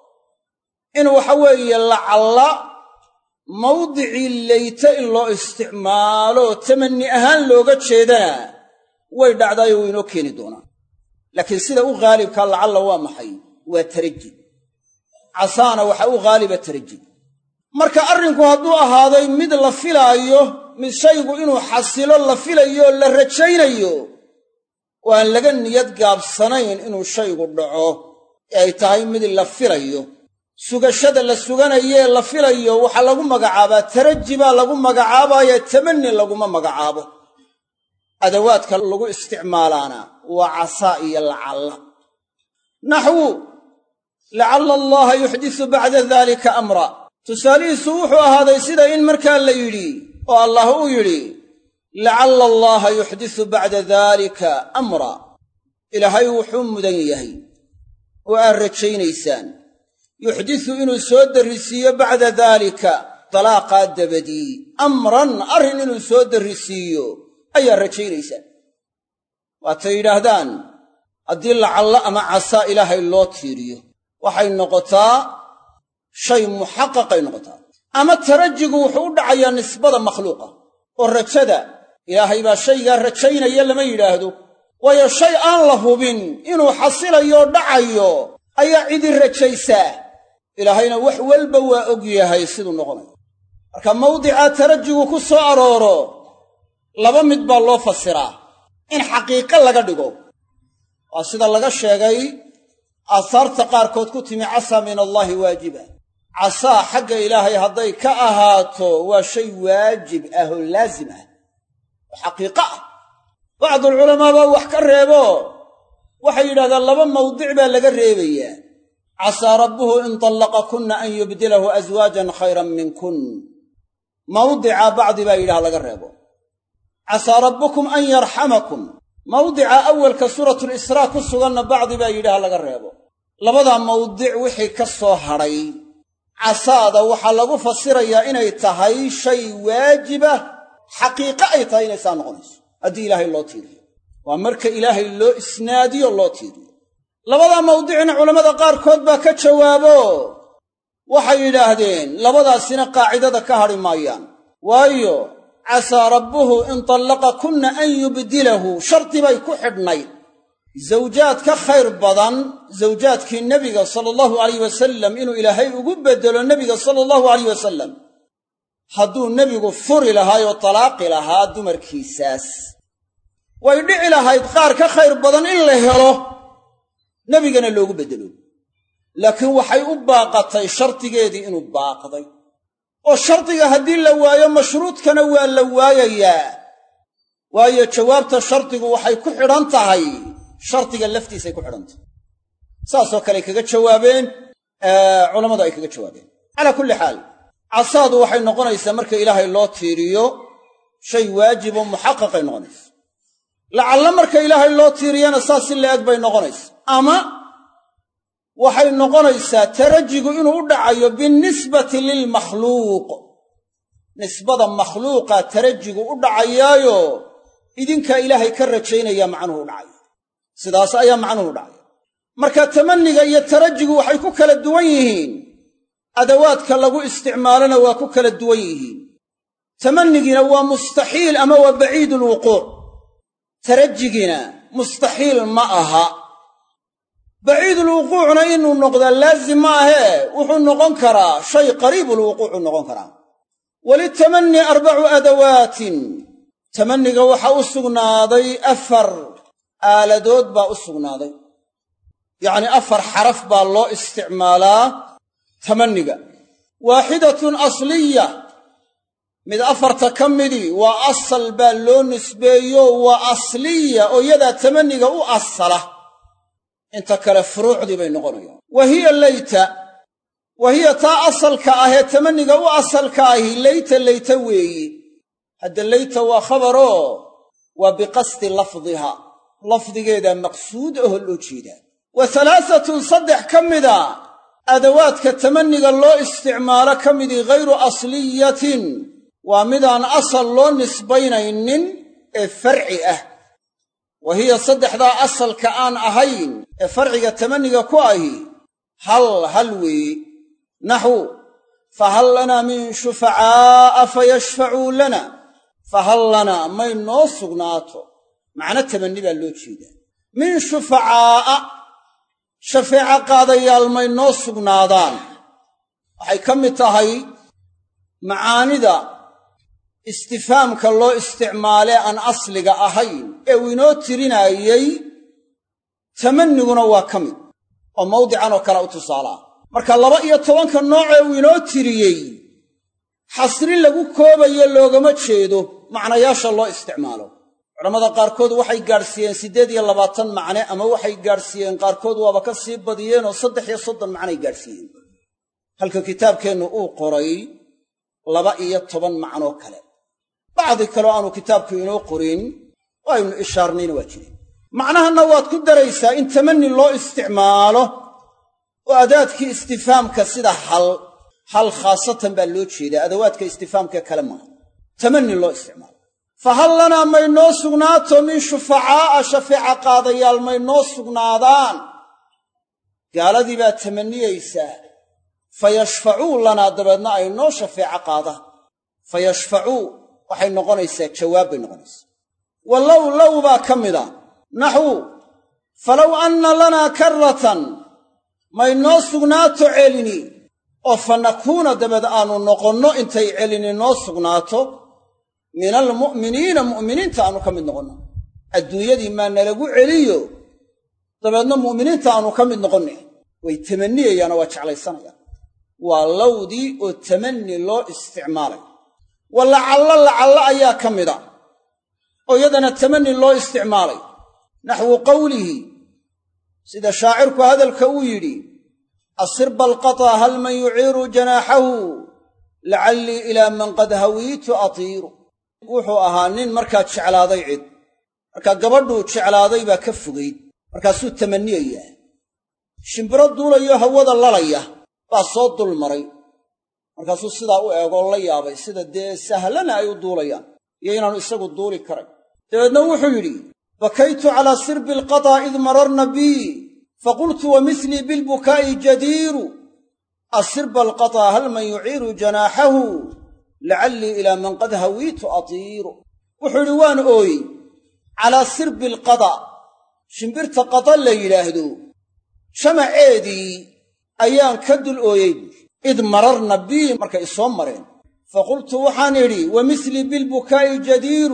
in waxa weeye lacalla mawdicii layta in loo isticmaalo tamanni ahaan looga jeedana way dhacdaayo wuu inoo keeni doonaa laakiin sida u haalibkaa lacalla waa maxay waa taraji casaana waxaa u haaliba taraji marka arrinku hadduu ahaaday mid la filaayo mid shaygu inuu xasilo la filayo la rajaynayo oo aan laga niyad gaabsanayn inuu shaygu dhaco ee ay tahay mid la filayo sugashada la suganayee la filayo waxaa lagu magacaabaa taraji baa lagu magacaabaaye tamanni laguma magacaabo adawaadka lagu isticmaalaana waa casaa iyo lacalla naxwu lacalla allaha yuxdisu bacda daalika amra tusaalihiisu wuxuu ahaaday sida in markaa la yidhi oo allah uu yidhi lacalla allaha yuxdisu bacda daalika amra ilaahay wuxuu mudan yahay oo aad rajaynaysaan yuxdisu inuu soo darrisiiyo bacda daalika dalaaqaa dabadii amran arrin inuu soo darrisiiyo ayaa rajaynaysaan waatay yidhaahdaan haddii lacalla ama casaa ilaahay loo tiiriyo waxay noqotaa shay muxaqaqay noqotaa ama tarajigu wuxuu u dhacayaa nisbada makhluuqa oo rajada ilaahay baa shaygaa rajaynaya lama yidhaahdo waayo shay aan la hubin inuu xasilayo dhacayo ayaa cidi rajaysaa ilaahayna wax walba waa og yahay siduu noqonayo marka mawdicaa tarajigu ku soo arooro laba mid baa loo fasiraa in xaqiiqo laga dhigo waa sida laga sheegay aahaarta qaarkood ku timi casaa min allaahi waajiba casaa xagga ilaahay hadday ka ahaato waa shay waajib ah oo laazim ah oo xaqiiqo ah bacdulculamaa baa wax ka reebo waxay yidhahdaan laba mawdic baa laga reebayaa casaa rabbuhu in tallaqakunna an yubdilahu aswaajan khayran minkun mawdica bacdi baa yidhaha laga reebo casaa rabbukum an yarxamakum mawdica awalka suuratulisraa ku suganna bacdi baa yidhaha laga reebo labadaa mawdic wixii ka soo hadhay casaada waxaa lagu fasirayaa inay tahay shay waajibah xaqiiqo ay tahay inay saa noqonayso haddii ilaahay loo tiiriyo waa marka ilaahay loo isnaadiyo loo tiiriyo labadaa mawdicna culammada qaarkood baa ka jawaabo waxay yidhaahdeen labadaasina qaacidada ka hadhi maayaan waayo casaa rabbuhu in tallaqakunna an yubdilahu shardi bay ku xidhnayd zawjaad ka khayr badan zawjaadkii nebiga sala allahu alayh wasalam inuu ilaahay ugu beddelo nebiga sala allahu alayh wasalam hadduu nebigu furi lahaayoo talaaqi lahaa dumarkiisaas way dhici lahayd qaar ka khayr badan in la helo nebigana loogu beddelo laakiin waxay u baaqatay shardigeedii inuu baaqday oo shardiga haddii la waayo mashruudkana waa la waayayaa waayo jawaabta shardigu waxay ku xidhan tahay shardiga laftiisay ku xidhan tahay saasoo kale kaga jawaabeen culammadu ay kaga jawaabeen calaa kulli xaal casaadu waxay noqonaysaa marka ilaahay loo tiiriyo shay waajiboo muxaqaqay noqonaysa lacalla marka ilaahay loo tiiriyana saas si la-eg bay noqonaysa ama waxay noqonaysaa tarajigu inuu u dhacayo binnisbati lilmakhluuq nisbada makhluuqa tarajigu u dhacayaayo idinkaa ilaahay ka rajaynaya macnuhu u dhacaya sidaas ayaa macnuhu u dhacaya marka tamanniga iyo tarajigu waxay ku kala duwan yihiin adawaadka lagu isticmaalona waa ku kala duwan yihiin tamannigiina waa mustaxiil ama waa baciid ulwuquuc tarajigiina mustaxiil ma aha baciidulwuquucna inuu noqdaa laazim ma ahee wuxuu noqon karaa shay qariibulwuquucuu noqon karaa walitamani arbacu adawaatin tamaniga waxaa u sugnaaday afar aaladood baa u sugnaaday yacnii afar xaraf baa loo isticmaalaa tamaniga waaxidatun asliya mid afarta ka midii waa asal baa loo nisbeeyo waa asliya oo yadaa tamaniga u asala inta kale furuucdii bay noqonayaan wa hiya layta wa hiya taa asalka ahee tamaniga u asalka ahi layta layta weeyi hadda layta waa khabaroo waa biqasdi lafdiha lafdigeeda maqsuud ahoo loo jeedaa wa halaaatun saddex ka mida adawaadka tamaniga loo isticmaalo ka midii ghayru asliyatin waa midaan asal loo nisbaynaynin ee farci ah wa hiya saddexdaa asalka aan ahayn ee farciga tamaniga ku ahi hal hal weeye naxwu fahal lanaa min shufacaa'a fayashfacuu lana fahal lanaa may noo sugnaato macno tamani baa loo jeedaa min shufacaa'a shafeeco qaadayaal may noo sugnaadaan waxay ka mid tahay macaanida istifaamka loo isticmaalee aan asliga ahayn ee uu inoo tirinaayey tamaniguna waa ka mid oo mawdican oo kale u tusaalaa marka laba iyo tobanka noocee uu inoo tiriyey xasri lagu koobayo loogama jeedo macnayaasha loo isticmaalo culammada qaarkood waxay gaadhsiiyeen siddeed iyo labaatan macne ama waxay gaadhsiiyeen qaarkood waaba ka sii badiyeenoo saddex iyo soddon macnay gaadhsiiyeen halka kitaabkeennu uu qoray laba iyo toban macnoo kale bacdi kaloo aanu kitaabku inoo qorin oo aynu ishaarnayna waa jireen macnahanna waad ku daraysaa in tamani loo isticmaalo oo adaadkii istifaamka sida hal hal khaasatan baa loo jeedaa adawaadka istifaamka kale maaha tamani loo isticmaalo fahal lanaa may noo sugnaato min shufacaa'a shafeeca qaadayaal may noo sugnaadaan gaaladii baa tamaniyaysaa fayashfacuu lanaa dabeedna ay noo shafeeco qaadaan fayashfacuu waxay noqonaysaa jawaab bay noqonaysaa walow low baa ka mida naxwu falow anna lanaa karratan may noo sugnaato celini oo fa nakuuna dabeed aanu noqonno intay celini noo sugnaato min almu'miniina mu'miniinta aanu ka mid noqonno adduunyadii maa nalagu celiyo dabeedna mu'miniinta aanu ka mid noqonne way tamaniyayaanoo waa jeclaysanayaan waa lowdii oo tamani loo isticmaalay wa lacallo lacallo ayaa ka mida oo iyadana tamani loo isticmaalay naxwu qawlihi sida shaacirku hadalka uu yidhi asirba alqataa hal man yuciiru janaaxahu lacallii ilaa man qad hawiitu atiiru wuxuu ahaa nin markaa jeclaaday cid markaa gabadhuu jeclaaday baa ka fogayd markaasuu tamaniyayaa shimbiro duulayo hawada lalaya baa soo dul maray markaasuu sidaa u eegoo la yaabay sida dee sahlana ay u duulayaan iyo inaanu isagu duuli karay dabeedna wuxuu yidhi bakaytu calaa sirbi alqataa id mararna bii faqultu wa mislii bilbukaa'i jadiiru asirba alqataa hal man yuciiru janaaxahu lacallii ilaa man qad hawiitu atiiru wuxuu yidhi waan ooyey calaa sirbi alqadaa shimbirta qada la yidhaahdo jamaceedii ayaan ka dul ooyey buui id mararna bii markay isoo mareen faqultu waxaan idhi wa mislii bilbukaa'i jadiiru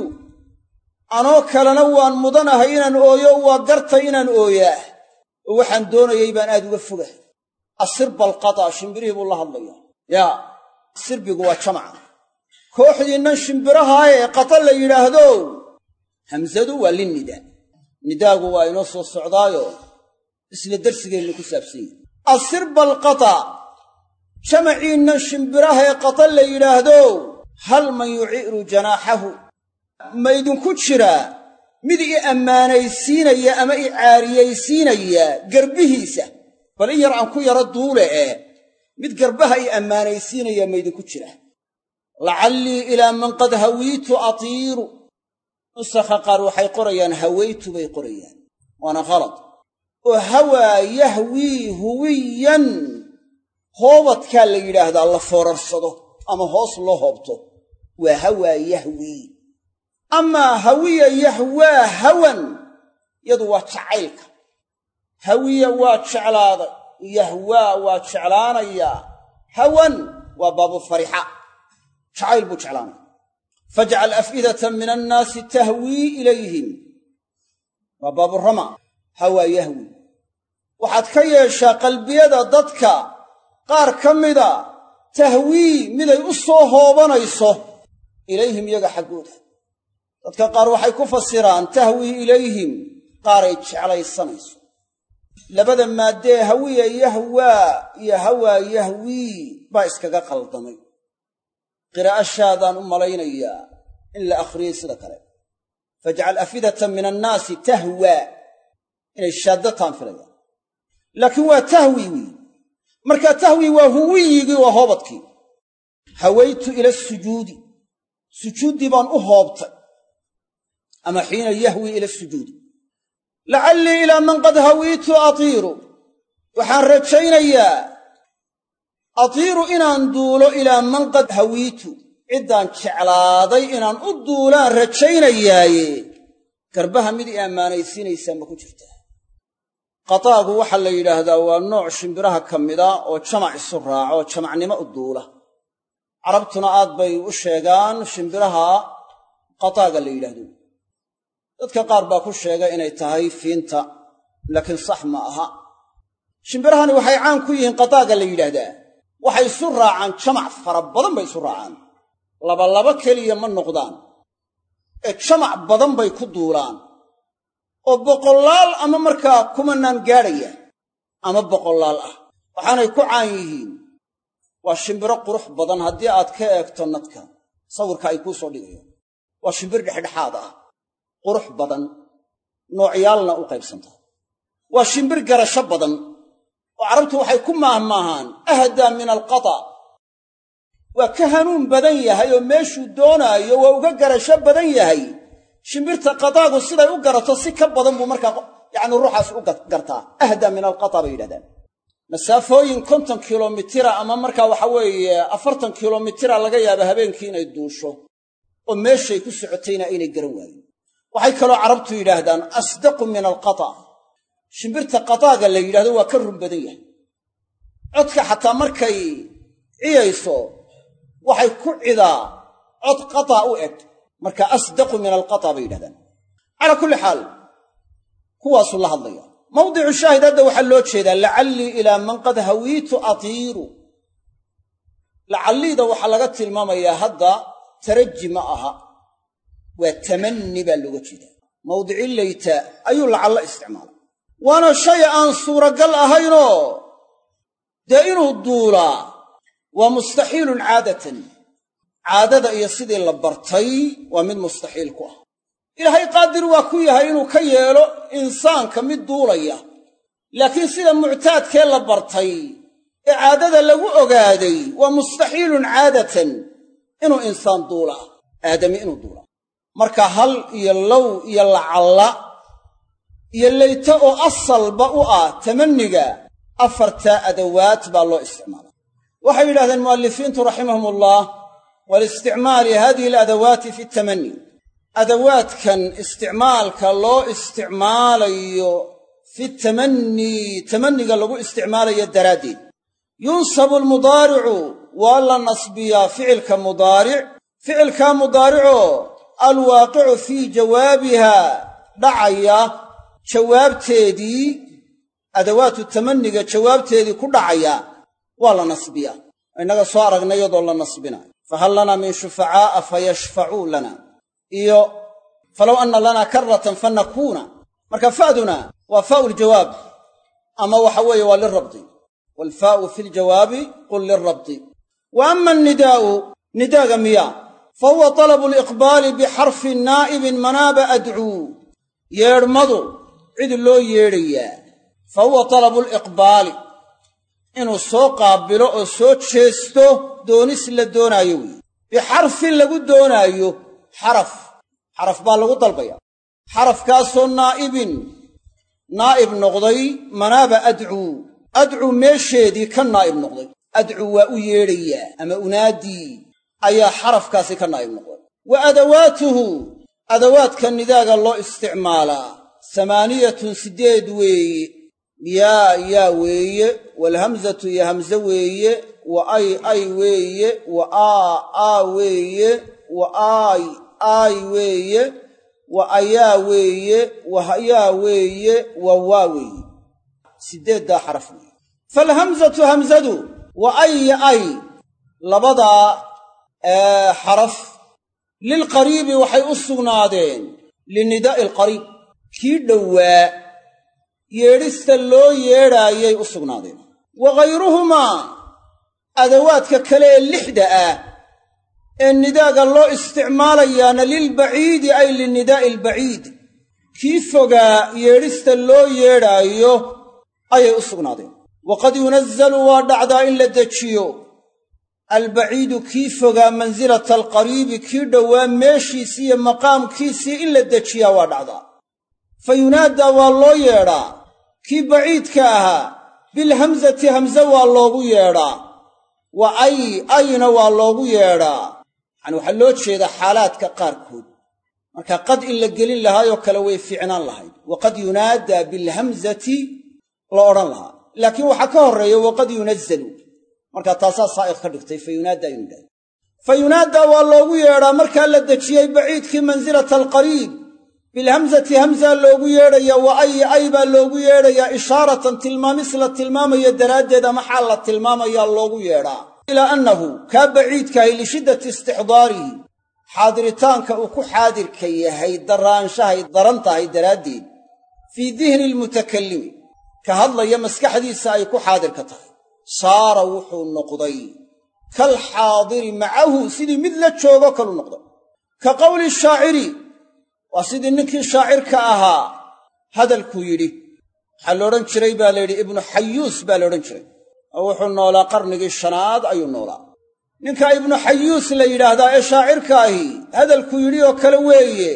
anoo kalena waan mudanahay inaan ooyo waa gartay inaan ooyaa oo waxaan doonayay baan aad uga fogahay asirba alqadaa shimbirihii buu la hadlayaa yaa sirbigu waa jamaca kooxdiinnan shimbirahaa ee qata la yidhaahdo hamsadu waa linnidaa nidaagu waa inoo soo socdaayo isla darsigeennu ku saabsan yahi asirba alqataa jamaciinnan shimbiraha ee qata la yidhaahdo hal man yuciiru janaaxahu ma idinku jiraa mid i ammaanaysiinaya ama i caariyaysiinaya garbihiisa bal in yar aan ku yaro duule ee mid garbaha i ammaanaysiinaya ma idinku jira lacallii ilaa man qad hawiitu atiiru nusakha qaar waxay qorayaan hawaytu bay qorayaan waana khalad oo hawaa yahwii huwiyan hoobadkaa la yidhaahdaa la foorarsado ama hoos loo hoobto waa hawaa yahwii amaa hawiya yahwaa hawan yadu waa jacaylka hawiya waa jeclaaday yahwaa waa jeclaanayaa hawan waa baabu farixa jacayl buu jeclaanaya fajcal af'idatan min annaasi tahwii ilayhim waa baaburama hawaa yahwi waxaad ka yeeshaa qalbiyada dadka qaar ka mida tahwii miday u soo hoobanayso ilayhim iyaga xaggooda dadka qaar waxay ku fasiraan tahwii ilayhim qaaray jeclaysanayso labada maaddee hawiya yahwaa iyo hawaa yahwii baa iskaga qaldamay qiraa'ashaadaan u malaynayaa in la akhriyey sida kale fajcal afidatan min annaasi tahwaa inay shaaddataan filayaan laakiin waa tahwii wiy markaa tahwii waa huwiyigii waa hoobadkii hawaytu ila asujuudi sujuuddii baan u hoobtay ama xiina yahwii ila asujuudi lacallii ilaa man qad hawiitu atiiru waxaan rajaynayaa atiiru inaan duulo ilaa man qad hawiitu ciddaan jeclaaday inaan u duulaan rajaynayaaye garbaha mid i ammaanaysiinaysaa ma ku jirtaa qataagu waxaa la yidhaahdaa waa nooc shimbiraha ka mida oo jamac isu raaco oo jamacnimo u duula carabtuna aad bay u sheegaan shimbiraha qataaga la yidhaahdo dadka qaar baa ku sheega inay tahay fiinta laakiin sax ma aha shimbirahani waxay caan ku yihiin qataaga la yidhaahdaa waxay isu raacaan jamac fara badan bay isu raacaan labalaba keliya ma noqdaan ee jamac badan bay ku duulaan oo boqolaal ama markaa kumanaan gaadhaya ama boqolaal ah waxaanay ku caan yihiin waa shimbiro qurux badan haddii aad ka eegto nadka sawirka ay kuu soo dhigayaan waa shimbir dhexdhexaad ah qurux badan noocyaalna u qaybsantahay waa shimbir garasho badan oo carabtu waxay ku maahmaahaan ahdaa min alqata waa ka hanuun badan yahay oo meeshuu doonaayo waa uga garasho badan yahay shimbirta qataagu siday u garato si ka badan buu markaa yacni ruuxaas u gartaa ahdaa min alqata bay yidhahdaan masaafooyin konton kilomitira ama markaa waxa weeye afartan kilomitira laga yaaba habeenkii inay duusho oo meeshay ku socotayna aynay garan waayin waxay kaloo carabtu yidhaahdaan asdaqu min alqata shimbirta qataaga la yidhahdo waa ka run badan yahay codka xataa markay ciyayso waxay ku cidaa cod qataa u eg marka asdaqu min alqata bay yidhahdaan calaa kulli xaal kuwaasuu la hadlaya mawdicu shaahid hadda waxaa loo jeedaa lacallii ilaa man qad hawiitu atiiru lacalliida waxaa laga tilmaamayaa hadda taraji ma aha waa tamanni baa looga jeedaa mawdici layta ayuu lacallo isticmaalay waana shay aan suuragal ahaynoo dee inuu duulaa waa mustaxiilun caadatan caadada iyo sidii la bartay waa mid mustaxiil ku ah ilaahay qaadir waa ku yahay inuu ka yeelo insaanka mid duulaya laakiin sida muctaadkee la bartay ee caadada lagu ogaaday waa mustaxiilun caadatan inuu insaan duulaa aadami inuu duulaa marka hal iyo low iyo lacalla iyo layta oo asalba u ah tamanniga afartaa adawaad baa loo isticmaala waxay yidhahdeen mu'allifiintu raximahumullah walisticmaali hadihi aladawaati fi tamanni adawaadkan isticmaalka loo isticmaalayo fi tamanni tamanniga lagu isticmaalayo daraaddeed yunsabu almudaaricu waa la nasbiyaa ficilka mudaaric ficilkaa mudaaricoo alwaaqicu fii jawaabiha dhacaya jawaabteedii adawaatu tamanniga jawaabteedii ku dhacaya waa la nasbiyaa innaga soo aragnay iyadoo la nasbinayo fahal lanaa min shufacaa'a fayashfacuu lana iyo falow anna lanaa karratan fanakuuna marka fa'duna waa faa'u ljawaab ama waxa weeye waa lirabdi waalfaa'u fi ljawaabi qul lirabdi wa ama annidaa'u nidaaga miyaa fa huwa talabu liqbaali bixarfi naa'ibin manaaba adcuu yeedhmadu cid loo yeedhayaa fa huwa talabu liqbaali inuu soo qaabilo oo soo jeesto doonis la doonaayo weeye bixarfin lagu doonaayo xaraf xaraf baa lagu dalbaya xarafkaasoo naa'ibin naa'ib noqday manaaba adcuu adcuu meesheedii ka naa'ib noqday adcuu waa u yeedhayaa ama unaadii ayaa xarafkaasi ka naa'ib noqday wa adawaatuhu adawaadka nidaaga loo isticmaalaa samaaniyatun siddeed weeye yaa yaa weeye waalhamzatu iyo hamze weeye wa ay ay weeye wa aa aa weeye wa aay aay weeye wa ayaa weeye wa hayaa weeye wa waa weeye siddeeddaa xaraf weeye faalhamzatu hamzadu wa ay ay labadaa xaraf lilqariibi waxay u sugnaadeen linidaa'i alqariib kii dhowaa yeedhista loo yeedhaayay u sugnaadeen wa ghayruhumaa adawaadka kale ee lixda ah ee nidaaga loo isticmaalayaana lilbaciidi ay linidaa'i albaciid kii fogaa yeedhista loo yeedhaayo ayay u sugnaadeen waqad yunazzalu waa dhacdaa in la dejiyo albaciidu kii fogaa mansilata alqariibi kii dhowaa meeshiisii iyo maqaamkiisii in la dejiyaa waa dhacdaa fa yunaadaa waa loo yeedhaa kii baciidka ahaa bilhamsati hamse waa loogu yeedhaa wa ay ayna waa loogu yeedhaa yacani waxaa loo jeedaa xaalaadka qaarkood marka qad in la gelin lahaayoo kale way fiicnaan lahayd waqad yunaadaa bilhamsati la odhan lahaa laakiin waxaa ka horreeya waqad yunazzalu markaa taasaa saa'iq ka dhigtay fa yunaadaa inuu dhahay fa yunaadaa waa loogu yeedhaa markaa la dejiyey baciidkii mansilata alqariib bilhamsati hamsaa loogu yeedhayaa wa ay ay baa loogu yeedhayaa ishaaratan tilmaamis la tilmaamayo daraaddeed ama xaal la tilmaamayaa loogu yeedhaa ilaa annahu kaa baciidkaahay lishiddati istixdaarihi xaadiritaanka uu ku xaadirka yahay daraanshahay daran tahay daraaddeed fii dihni almutakallimi ka hadlaya maskaxdiisa ay ku xaadirka tahay saara wuxuu noqday kal xaadiri macahu sidii mid la joogo kalu noqday ka qowli shaaciri waa sidii ninkii shaacirka ahaa hadalkuu yidhi waxaa la odhan jiray baa la yidhi ibnu xayuus baa la odhan jiray oo wuxuu noolaa qarnigii shanaad ayuu noolaa ninka ibnu xayuus la yidhaahdaa ee shaacirka ahi hadalkuu yidhi oo kale weeye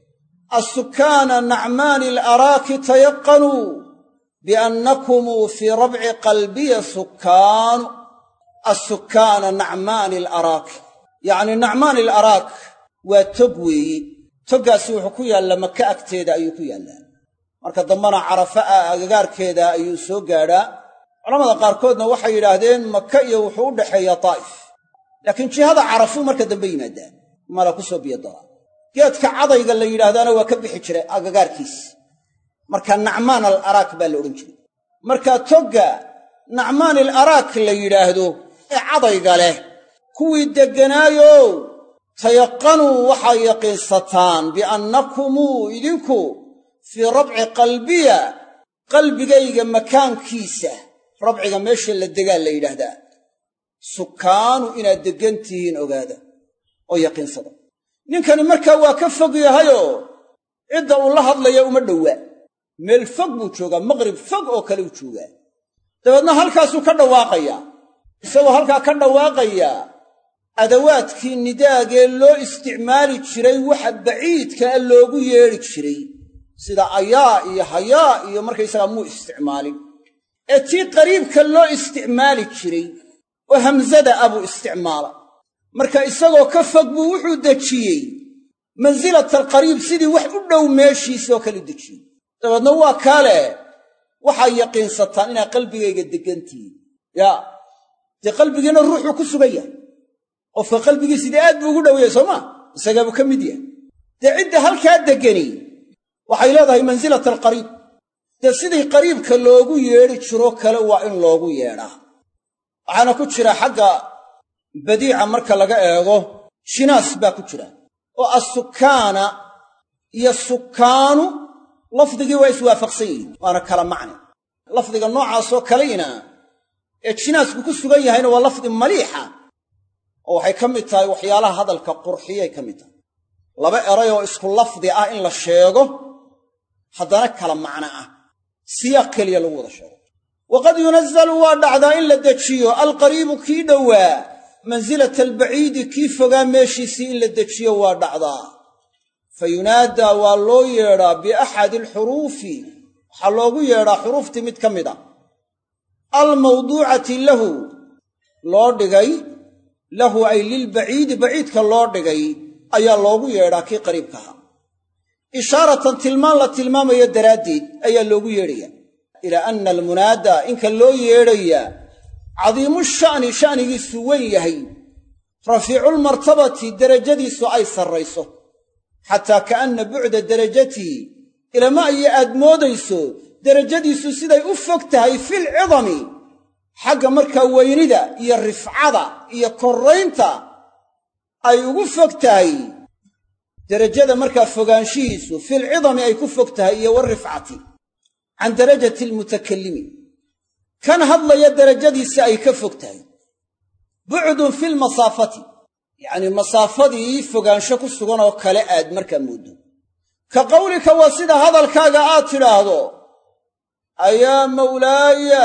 assukaana nacmaani alaraaki tayaqanuu biannakumuu fii rabci qalbiya sukkaanu assukaana nacmaani alaraaki yacnii nacmaani alaraak waa tog weeye toggaasi wuxuu ku yaallaa maka agteeda ayuu ku yaallaa marka dambana carafa ah agagaarkeeda ayuu soo gaadhaa culamada qaarkoodna waxay yidhaahdeen maka iyo wuxuu u dhaxeeyaa daa'if laakiin jihada carafuu marka dambe yimaadaa mala ku soo biyodaraa geedka cadayga la yidhaahdaana waa ka bixi jiray agagaarkiis marka nacmaan al araak baa la odhan jiray marka togga nacmaan il araak la yidhaahdo ee cadayga leh kuwii degganaayow tayaqanuu waxay yaqiinsataan biannakumuu idinku fii rabci qalbiya qalbigayga makaankiisa rabciga meesha la degaa la yidhaahdaa sukkaanu inaad deggan tihiin ogaada oo yaqiinsada ninkani markaa waa ka fog yahayoo cidda uu la hadlaya uma dhowaa meel fog buu joogaa maqrib fog oo kale u joogaa dabeedna halkaasuu ka dhawaaqayaa isagoo halkaa ka dhawaaqayaa adawaadkii nidaagee loo isticmaali jiray waxa baciidkaa loogu yeedhi jiray sida ayaa iyo hayaa iyo markaysagaa muu isticmaalin ee tii qariibka loo isticmaali jiray oo hamsada ah buu isticmaala marka isagoo ka fog buu wuxuu dejiyey mansilata alqariib sidii wax u dhow meeshiisoo kale dejiyey dabeedna waa kaale waxay yaqiinsataan inaad qalbigayga deggantihiin yaa dee qalbigiina ruuxuu ku sugan yahay qofka qalbigiisa dee aad buu ugu dhow yahay soo maa isagaabuu ka mid yahay dee cidda halkaa deggani waxay leedahay mansilata alqariib dee sidii qariibka loogu yeedhi jiroo kale waa in loogu yeedhaa waxaana ku jira xagga badiica marka laga eego jinaas baa ku jira oo assukaana iyo sukkaanu lafdigii waa iswaafaqsan yihiin waana kala macne lafdiga noocaasoo kaleyna ee jinaasku ku sugan yahayna waa lafdi maliixa oo waxay ka mid tahay waxyaalaha hadalka qurxiyay ka mid tahay laba eray oo isku lafdi ah in la sheego haddana kala macno ah siyaaq keliya lagu wada sheego waqad yunazzalu waa dhacdaa in la dejiyo alqariibu kii dhowaa mansilata albaciidi kii fogaa meeshiisii in la dejiyo waa dhacdaa fa yunaadaa waa loo yeedhaa biaxadi alxuruufi waxaa loogu yeedhaa xuruuftii mid ka mid a almawduucati lahu loo dhigay lahu ay lilbaciidi baciidka loo dhigay ayaa loogu yeedhaa kii qariibkaha ishaaratan tilmaan la tilmaamayo daraaddeed ayaa loogu yeedhayaa ilaa anna almunaadaa inka loo yeedhayaa cadiimu sha'ni sha'nigiisu weyn yahay rafiiculmartabati derajadiisu ay sarrayso xataa ka'anna bucda derajatihi ilama iyo aad moodayso derajadiisu siday u fog tahay filcidami xagga markaa weynida iyo rifcada iyo korraynta ay ugu fog tahay derajada markaa fogaanshihiisu filcidami ay ku fog tahay iyo warifcati can darajati almutakallimi kan hadlaya derajadiisa ay ka fog tahay bucdun filmasaafati yacnii masaafadii fogaansho ku sugan oo kale aad markaa mooddo ka qawlika waa sida hadalkaaga aad tidhaahdo ayaa mawlaaya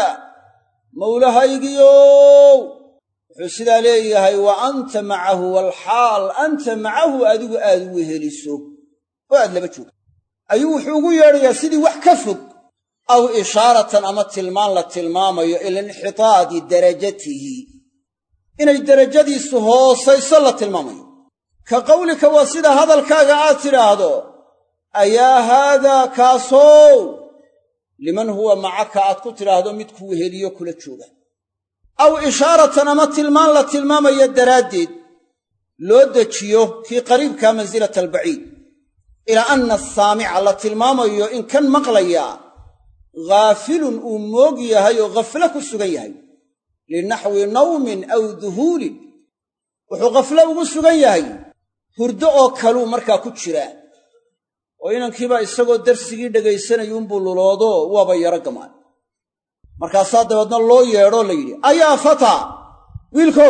mawlahaygiyow wuxuu sidaa leeyahay wa anta macahu walxaal anta macahu adigu aad u weheliso oo aad laba joogto ayuu wuxuu ugu yeedhayaa sidii wax ka fog aw ishaaratan ama tilmaan la tilmaamayo ila inxitaadi darajatihi inay derajadiisu hoosayso la tilmaamayo ka qawlika waa sida hadalkaaga aad tidhaahdo ayaa haadaa kaasow liman huwa macaka aad ku tidhaahdo mid ku weheliyo kula jooga aw ishaaratan ama tilmaan la tilmaamayo daraaddeed loo dejiyo kii qariibkaa mansilata albaciid ilaa anna asaamica la tilmaamayo in kan maqlayaa ghaafilun uu moog yahay oo ghaflo ku sugan yahay linaxwi nawmin aw duhuulin wuxuu ghaflo ugu sugan yahay hurdo oo kaluu markaa ku jiraa oo inankiibaa isagoo darsigii dhegaysanayuunbuu luloodo waaba yaro gamaan markaasaa dabeedna loo yeedhoo la yidhi ayaa fataa wiilkow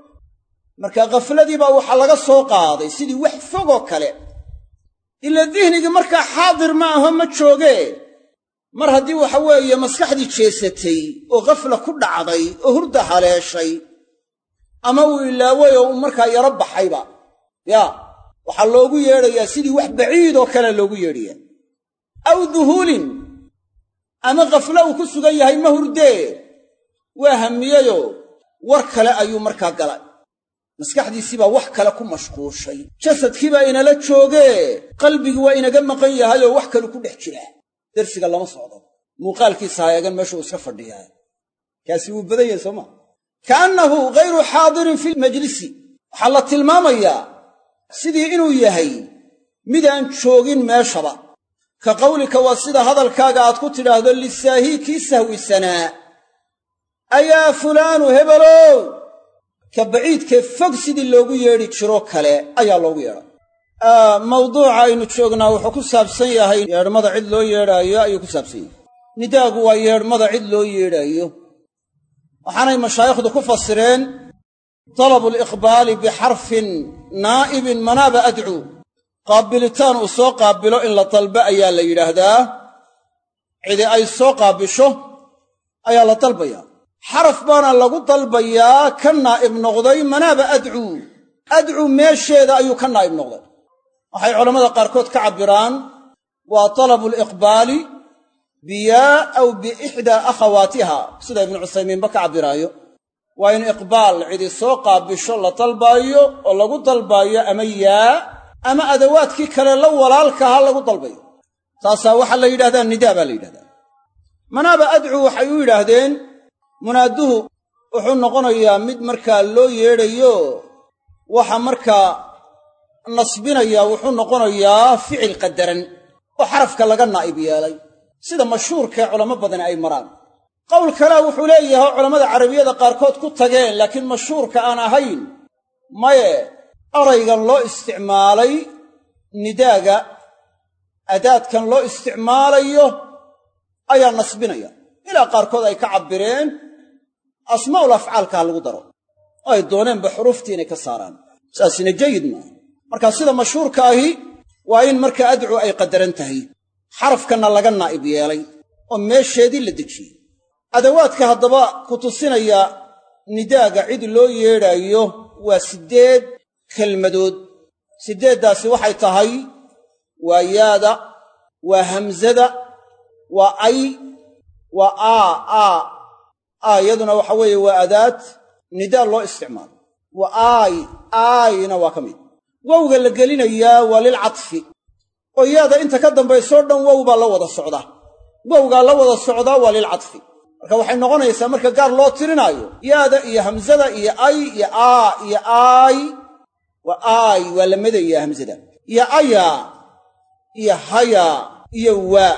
markaa ghafladiibaa waxaa laga soo qaaday sidii wax fogoo kale ila dihnigii markaa xaadir ma aho ma joogee mar haddii waxa weeye maskaxdii jeesatay oo ghafla ku dhacday oo hurda haleeshay ama uu ilaaway oo uu markaa yaro baxayba yaa waxaa loogu yeedhayaa sidii wax baciid oo kale loogu yeedhayaa aw duhuulin ama ghaflo uu ku sugan yahay ma hurdee waa hamiyeyoo war kale ayuu markaa galay maskaxdiisiibaa wax kale ku mashquushay jasadkiibaa inala joogee qalbigii waa inaga maqan yahay oo wax kalu ku dhex jiraa dersiga lama socdo muuqaalkiisa hayagan meeshuu iska fadhiyaa kaasi wuu badan yahay soo maa kaannahu ghayru xaadirin fi lmajlisi waxaa la tilmaamayaa sidii inuu yahay midaan joogin meeshaba ka qawlika waa sida hadalkaaga aad ku tidhaahdo lisaahii kii sahwisanaa ayaa fulaanu hebelow ka baciidkee fog sidii loogu yeedhi jiro kale ayaa loogu yeedha mawduuca aynu joognaa wuxuu ku saabsan yahay yeedhmada cid loo yeedhaayo ayuu ku saabsan yahay nidaagu waa yeedhmada cid loo yeedhaayo waxaanay mashaayikhdu ku fasireen talabu aliqbaali bixarfin naa'ibin manaaba adcuu qaabilitaan uu soo qaabilo in la dalba ayaa la yidhaahdaa cidi ay soo qaabisho ayaa la dalbayaa xaraf baana lagu dalbayaa ka naa'ib noqday manaaba adcuu adcuu meesheeda ayuu ka naa'ib noqday waxay culammada qaarkood ka cabbiraan waa talabu aliqbaali biyaa aw biixdaa akhawaatiha sida ibnu cuthaymiinba ka cabbiraayo waa in iqbaal cidi soo qaabisho la dalbaayo oo lagu dalbaayo ama yaa ama adawaadkii kale la walaalkaha lagu dalbayo taasaa waxaa la yidhahdaa nidaa baa la yidhahdaa manaaba adcuu waxay u yidhaahdeen munaaduhu wuxuu noqonayaa mid markaa loo yeedhayo waxa markaa nasbinaya wuxuu noqonayaa ficil qadaran oo xarafka laga naa'ib yeelay sida mashhuurkae culamo badani ay maraan qowl kalea wuxuu leeyahay oo culammada carabiyada qaarkood ku tageen laakiin mashhuurka aan ahayn maye eraygan loo isticmaalay nidaaga adaadkan loo isticmaalayo ayaa nasbinaya ilaa qaarkood ay ka cabbireen asmaa'ul afcaalka ha lagu daro oo ay dooneenba xuruuftii inay ka saaraan saasina jayid maaha markaa sida mashhuurka ahi waa in markaa adcu ay qadaran tahay xarafkanna laga naa'ib yeelay oo meesheedii la dejiyey adawaadka haddaba ku tusinaya nidaaga cid loo yeedhaayo waa siddeed kelmadood siddeeddaasi waxay tahay waa yaada waa hamsada waa ay waa aa aa aa iyaduna waxa weeye waa adaad nidaa loo isticmaalo waa aay aayna waa ka mid wowga la gelinayaa waa lilcadfi oo yaada inta ka dambaysoo dhan wow baa la wada socdaa wowgaa la wada socdaa waa lilcadfi marka waxay noqonaysaa marka gaar loo tirinaayo yaada iyo hamzada iyo ay iyo aa iyo aay waa aay waa la madaya hamzada iyo aya iyo haya iyo waa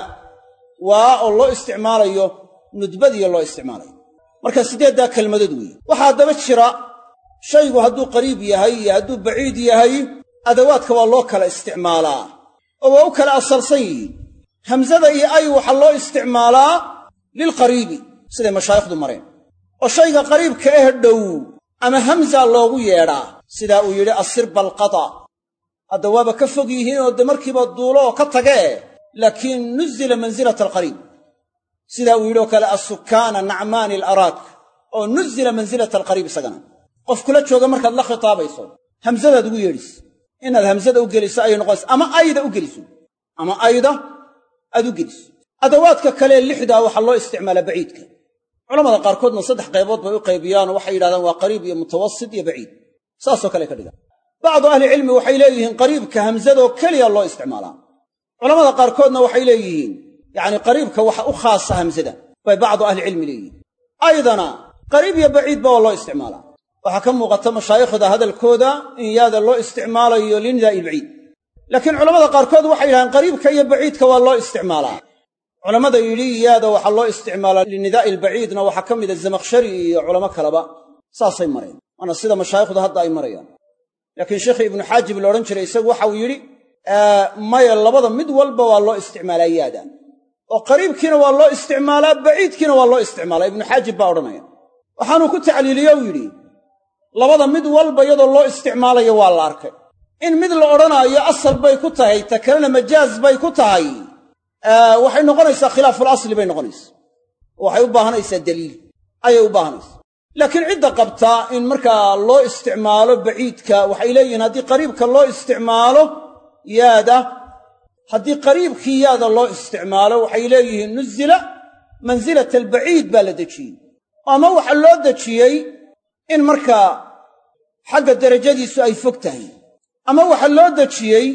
waa oo loo isticmaalayo nudbadiyo loo isticmaalayo marka sideeddaa kelmadood weeye waxaa daba jira shaygu hadduu qariib yahay iyo hadduu baciid yahay adawaadka waa loo kala isticmaalaa oo waa u kala asalsan yihiin hamzada iyo ay waxaa loo isticmaalaa lilqariibi siday mashaayikhdu mareen oo shayga qariibka eh dhow ama hamza loogu yeedhaa sidaa uu yidhi asirba alqata hadda waaba ka fog yihiin oo de markiiba duulo oo ka tagee laakiin nuzila mansilata alqariib sidaa uu yidhi oo kale assukaana nacmaani alaraak oo nuzila mansilata alqariib isagana qof kula jooga markaad la khitaabayso hamzadaad ugu yeedhis inaad hamzada u geliso ayay noqonaysa ama ayda u geliso ama ayda aad u geliso adawaadka kale lixdaa waxaa loo isticmaalaa baciidka culamada qaarkoodna saddex qaybood bay u qaybiyaanoo waxay yidhahdaan waa qariib iyo mutawasit iyo baciid saasoo kale ka dhigaan bacdu ahlicilmi waxay leeyihiin qariibka hamzadoo keliya loo isticmaalaa culamada qaarkoodna waxay leeyihiin yacni qariibka waxa u khaasa hamzada bay bacdu ahlicilmi leeyihiin aydana qariib iyo baciidba waa loo isticmaalaa waxaa ka muuqata mashaayikhda hadalkooda in yaada loo isticmaalayo linidaa'i ilbaciid laakiin culamada qaarkood waxay yidhahdeen qariibka iyo baciidka waa loo isticmaalaa culammada yidhi yaada waxaa loo isticmaalaa linidaa'i ilbaciidna waxaa ka mida zamakhshari iyo culamo kaleba saasay mareen waana sida mashaayikhdu hadda ay marayaan laakiin sheekhi ibnu xaajib la odhan jiray isagu waxauu yidhi maya labada mid walba waa loo isticmaalaa yaada oo qariibkiina waa loo isticmaalaa baciidkiina waa loo isticmaalaa ibnu xaajib baa odhanaya waxaanuu ku tacliiliye u yidhi labada mid walba iyadoo loo isticmaalayo waa la arkay in mid la odhanaayo asal bay ku tahay ta kalena majaaz bay ku tahay waxay noqonaysaa khilaaful asli bay noqonaysaa waxay u baahanaysaa daliil ayay u baahanaysaa laakiin cidda qabtaa in markaa loo isticmaalo baciidka waxay leeyihiin haddii qariibka loo isticmaalo yaada haddii qariibkii yaada loo isticmaalo waxay leeyihiin nuzila mansilata albaciid baa la dejiyey ama waxa loo dejiyey in markaa xagga derajadiisu ay fog tahay ama waxa loo dejiyey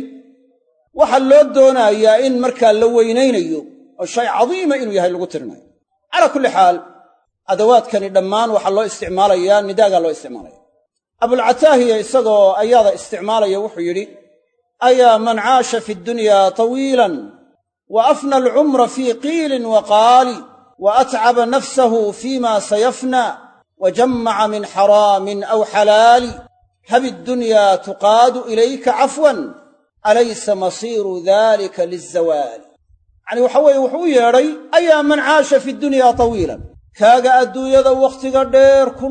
waxa loo doonayaa in markaa la weynaynayo oo shay cadiima inuu yahay lagu tirinayo calaa kulli xaal adawaadkani dhammaan waxaa loo isticmaalayaa nidaagaa loo isticmaalaya abulcataahiya isagoo ayaada isticmaalaya wuxuu yidhi ayaa man caasha fi ddunyaa tawiilan wa afna alcumra fii qiilin wa qaali wa atcaba nafsahu fiima sayafna wa jammaca min xaraamin aw xalaali hab iddunyaa tuqaadu ilayka cafwan alaysa masiiru dalika lizawaali yacni waxa weeye wuxuu u yeedhay ayaa man caasha fi ddunyaa tawiilan kaaga adduunyada wakhtiga dheer ku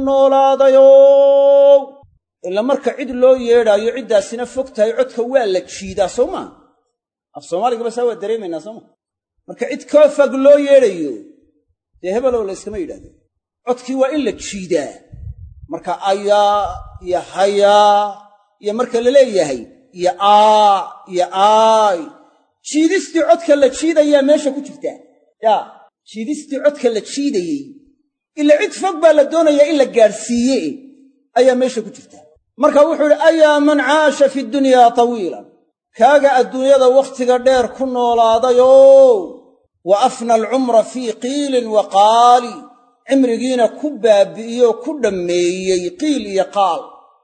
noolaadayow ila marka cid loo yeedhaayo ciddaasina fog tahay codka waa la jiidaa soo maa af soomaaligaba saa waa dareemaynaa soo maa marka cid koo fog loo yeedhayo dee hebelow la yskama yidhahdo codkii waa in la jiidaa marka ayaa iyo hayaa iyo marka la leeyahay iyo aa iyo aay jiidistii codka la jiidayaa meesha ku jirtaa yaa jiidistii codka la jiidayey ila cid fog baa la doonayaa in la gaadhsiiye ayaa meesha ku jirtaa marka wuxuu idhi ayaa man caasha fi ddunyaa tawiilan kaaga adduunyada wakhtiga dheer ku noolaadayow wa afna alcumra fii qiilin wa qaali cimrigiina ku baabi'iyoo ku dhammeeyey qiil iyo qaal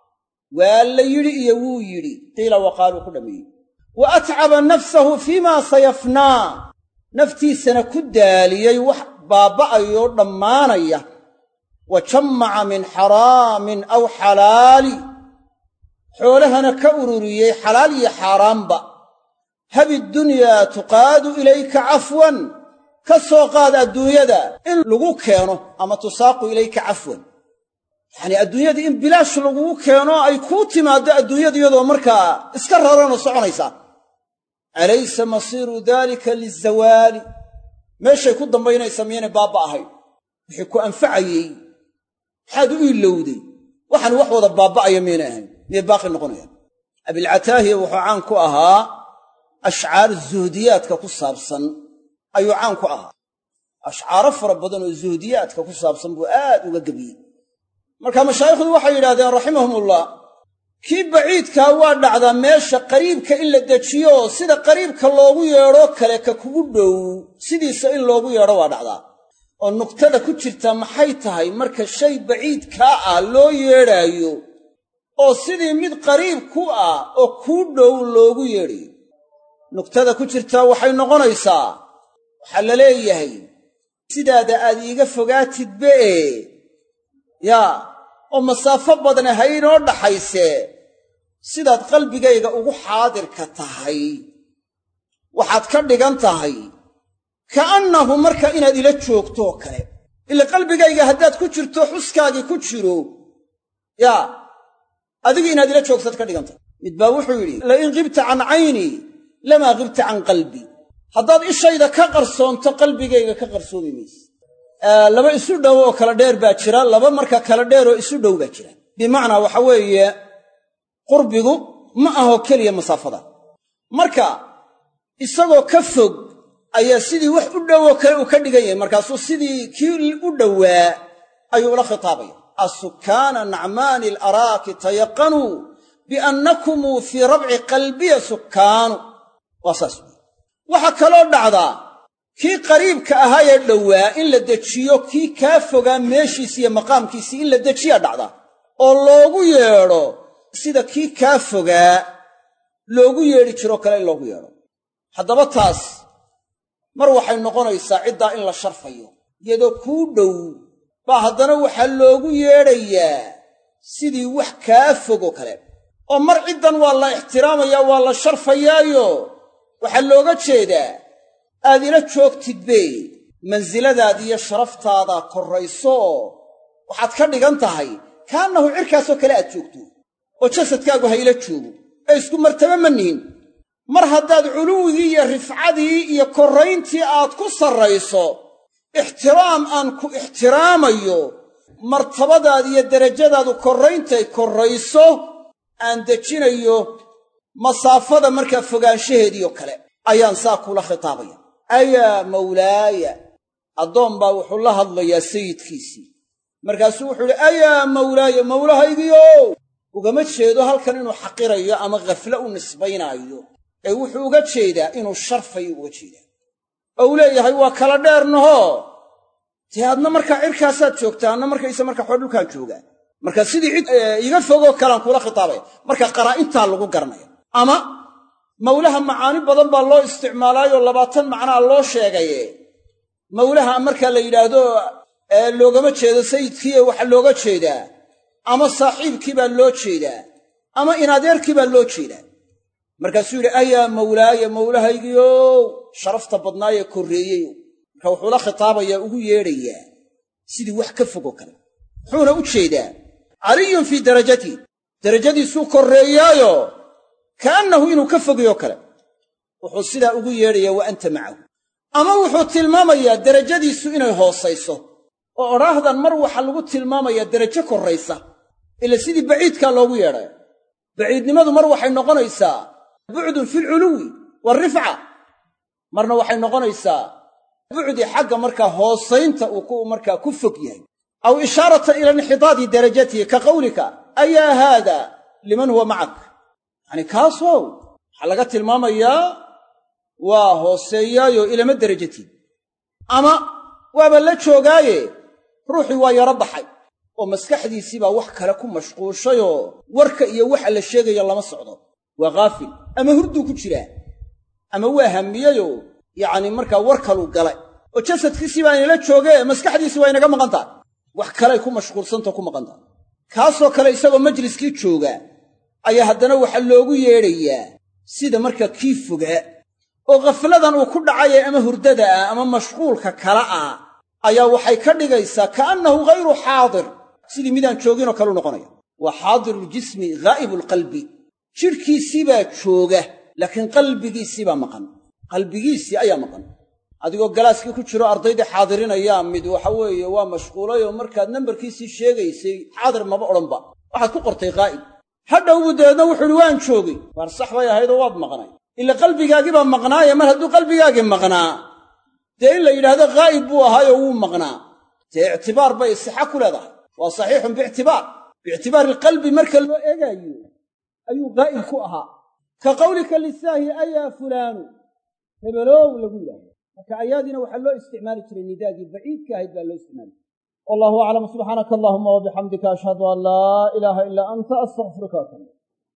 waa la yidhi iyo wuu yidhi qiila wa qaaluu ku dhammeeyey wa atcaba nafsahu fiimaa sayafnaa naftiisana ku daaliyey wax baabba'ayoo dhammaanaya wa jammaca min xaraamin aw xalaali xoolahana ka ururiyey xalaal iyo xaaraanba hab iddunyaa tuqaadu ilayka cafwan ka soo qaad adduunyada in lagu keeno ama tusaaqu ilayka cafwan yacnii adduunyadii in bilaash lagugu keeno ay kuu timaaddo adduunyada iyadoo markaa iska raranoo soconaysaa alaysa masiiru daalika lizawaali meeshay ku dambaynaysa miyaynay baabba ahayn wixii ku anfacayey maxaad u ilowday waxaan wax wada baabba'aya miyaynay ahayn miyay baaqi noqonayaan abilcataahiya wuxuu caan ku ahaa ashcaar zuhdiyaadka ku saabsan ayuu caan ku ahaa ashcaaro fara badan oo zuhdiyaadka ku saabsan buu aad uga gebiyey marka mashaayikhdu waxay yidhahdeen raximahumullah kii baciidkaa waa dhacdaa meesha qariibka in la dejiyo sida qariibka loogu yeedho kale ka kugu dhow sidiisa in loogu yeedho waa dhacdaa oo nuqtada ku jirta maxay tahay marka shay baciid kaa ah loo yeedhaayo oo sidii mid qariib ku ah oo kuu dhow loogu yeedhayo nuqtada ku jirtaa waxay noqonaysaa waxaa la leeyahay sidaada aad iiga fogaatidba ee yaa oo masaafo badna haynoo dhaxayse sidaad qalbigayga ugu xaadirka tahay waxaad ka dhigan tahay ka'annahu marka inaad ila joogto oo kale ila qalbigayga haddaad ku jirto xuskaagii ku jiro yaa adiga inaad ila joogtaad ka dhigan tahay mid baa wuxuu yidhi lain qibta can caynii lamaa qibta can qalbii haddaad ishayda ka qarsoonto qalbigayga ka qarsoomi mayse laba isu dhow oo kala dheer baa jira laba marka kala dheer oo isu dhow baa jira bimacnaa waxa weeye qurbigu ma aho keliya masaafada marka isagoo ka fog ayaa sidii wax u dhow oo kale uu ka dhigan yahay markaasuu sidii kii u dhowaa ayuu ula khitaabaya assukaana nacmaani alaraaki tayaqanuu biannakumuu fii rabci qalbiya sukkaanu waa saas waxaa kaloo dhacdaa kii qariibka ahaa ee dhowaa in la dejiyo kii kaa fogaa meeshiisi iyo maqaamkiisii in la dejiyaa dhacdaa oo loogu yeedho sida kii kaa fogaa loogu yeedhi jiroo kale in loogu yeedho haddaba taas mar waxay noqonaysaa ciddaa in la sharfayo iyadoo kuu dhow baa haddana waxaa loogu yeedhayaa sidii wax kaa fogoo kale oo mar ciddan waa la ixtiraamayaa waa la sharfayaayo waxaa looga jeedaa aad ila joogtidbe mansiladaada iyo sharaftaada korrayso oo waxaad ka dhigan tahay kaannahu cirkaasoo kale aad joogto oo jasadkaagu ha ila joogo ee isku martaba ma nihin mar haddaad culuwigii iyo rifcadii iyo korrayntii aad ku sarrayso ixtiraam aan ku ixtiraamayo martabadaada iyo derajadaadu korrayntay korrayso aan dejinayo masaafada markaa fogaanshaheediioo kale ayaan saa kula khitaabaya ayaa mawlaaya addoon baa wuxuu la hadlayaa sayidkiisii markaasuu wuxuu idhi ayaa mawlaaya mawlahaygiiow ugama jeedo halkan inuu xaqirayo ama khafle u nisbaynaayo ee wuxuu uga jeedaa inuu sharfayo uga jeedaa oo uu leeyahay waa kala dheernahoo dee adna markaa cirkaasaad joogtaa adna markayse markaa xoo dhulkaan joogaa marka sidii cid iga fogoo kalaan kula khitaabaya marka qaraa'intaa lagu garanaya ama mawlaha macaani badan baa loo isticmaalaayoo labaatan macnaa loo sheegaye mawlaha markaa la yidhaahdo loogama jeedo sayidkiiee waxaa looga jeedaa ama saaxiibkii baa loo jeedaa ama inadeerkii baa loo jeedaa markaasuu yidhi ayaa mawlaaya mawlahaygiiow sharafta badnaayee korreeyeyow marka wuxuu la khitaabayaa ugu yeedhayaa sidii wax ka fogoo kale muxuuna u jeedaa caliyun fii darajatii derajadiisuu korreeyaayo ka'annahu inuu ka fogiyoo kale wuxuu sidaa ugu yeedhayaa wa anta macahu ama wuxuu tilmaamayaa derajadiisu inay hoosayso oo odhaahdan mar waxaa lagu tilmaamayaa derajo korraysa ila sidii baciidkaa loogu yeedhayo baciidnimadu mar waxay noqonaysaa bucdun filculuwi waalrifca marna waxay noqonaysaa bucdi xagga markaa hoosaynta uu ku markaa ku fog yahay aw ishaaratan ila inxitaadi darajatihi ka qawlika ayaa haada liman huwa macak yacni kaasow waxaa laga tilmaamayaa waa hooseeyaayo ilama derajatid ama waaba la joogaaye ruuxii waa yaro baxay oo maskaxdiisii baa wax kale ku mashquushayoo warka iyo waxa la sheegayo lama socdo waa ghaafil ama hurduu ku jiraa ama waa hamiyayoo yacni markaa war kaluu galay oo jasadkiisii baa inala joogee maskaxdiisii waa inaga maqan tahay wax kaley ku mashquulsantao ku maqan tahay kaasoo kale isagoo majliskii jooga ayaa haddana waxaa loogu yeedhayaa sida markaa kii fogaa oo khafladan uu ku dhacayee ama hurdada ah ama mashquulka kala ah ayaa waxay ka dhigaysaa ka'annahu ghayru xaadir sidii midaan jooginoo kaleu noqonaya waa xaadiruljismi ghaa'ibulqalbi jidhkiisii baa jooga laakiin qalbigiisii baa maqan qalbigiisii ayaa maqan adigoo galaaskii ku jiro ardaydii xaadirinayaan mid waxa weeye waa mashquulayoo markaad nambarkiisii sheegaysay xaadir maba odhanba waxaad ku qortay ghaa'ib hadhowbu dabeedna wuxuu ihi waan joogay waar sax bay ahaydoo waad maqnay ila qalbigaagii baa maqnaaye mar hadduu qalbigaagii maqnaa dee in la yidhaahdo ghaa'ib buu ahaayoo wuu maqnaa dee ictibaar bay sixa ku leedahay waa saxiixun biictibaar biictibaari alqalbi marka loo eegaayo ayuu ghaa'ib ku ahaa ka qawlika lisaahi ayaa fulaanu hebelow lagu yidhahdo marka ayaadiina waxaa loo isticmaali jiray nidaagii baciidka ahayd baa loo isticmaali jiray wallahu aclam subxaanaka allahuma wabixamdika ashhadu an laa ilaaha ilaa anta astaqfiruka wa atuubu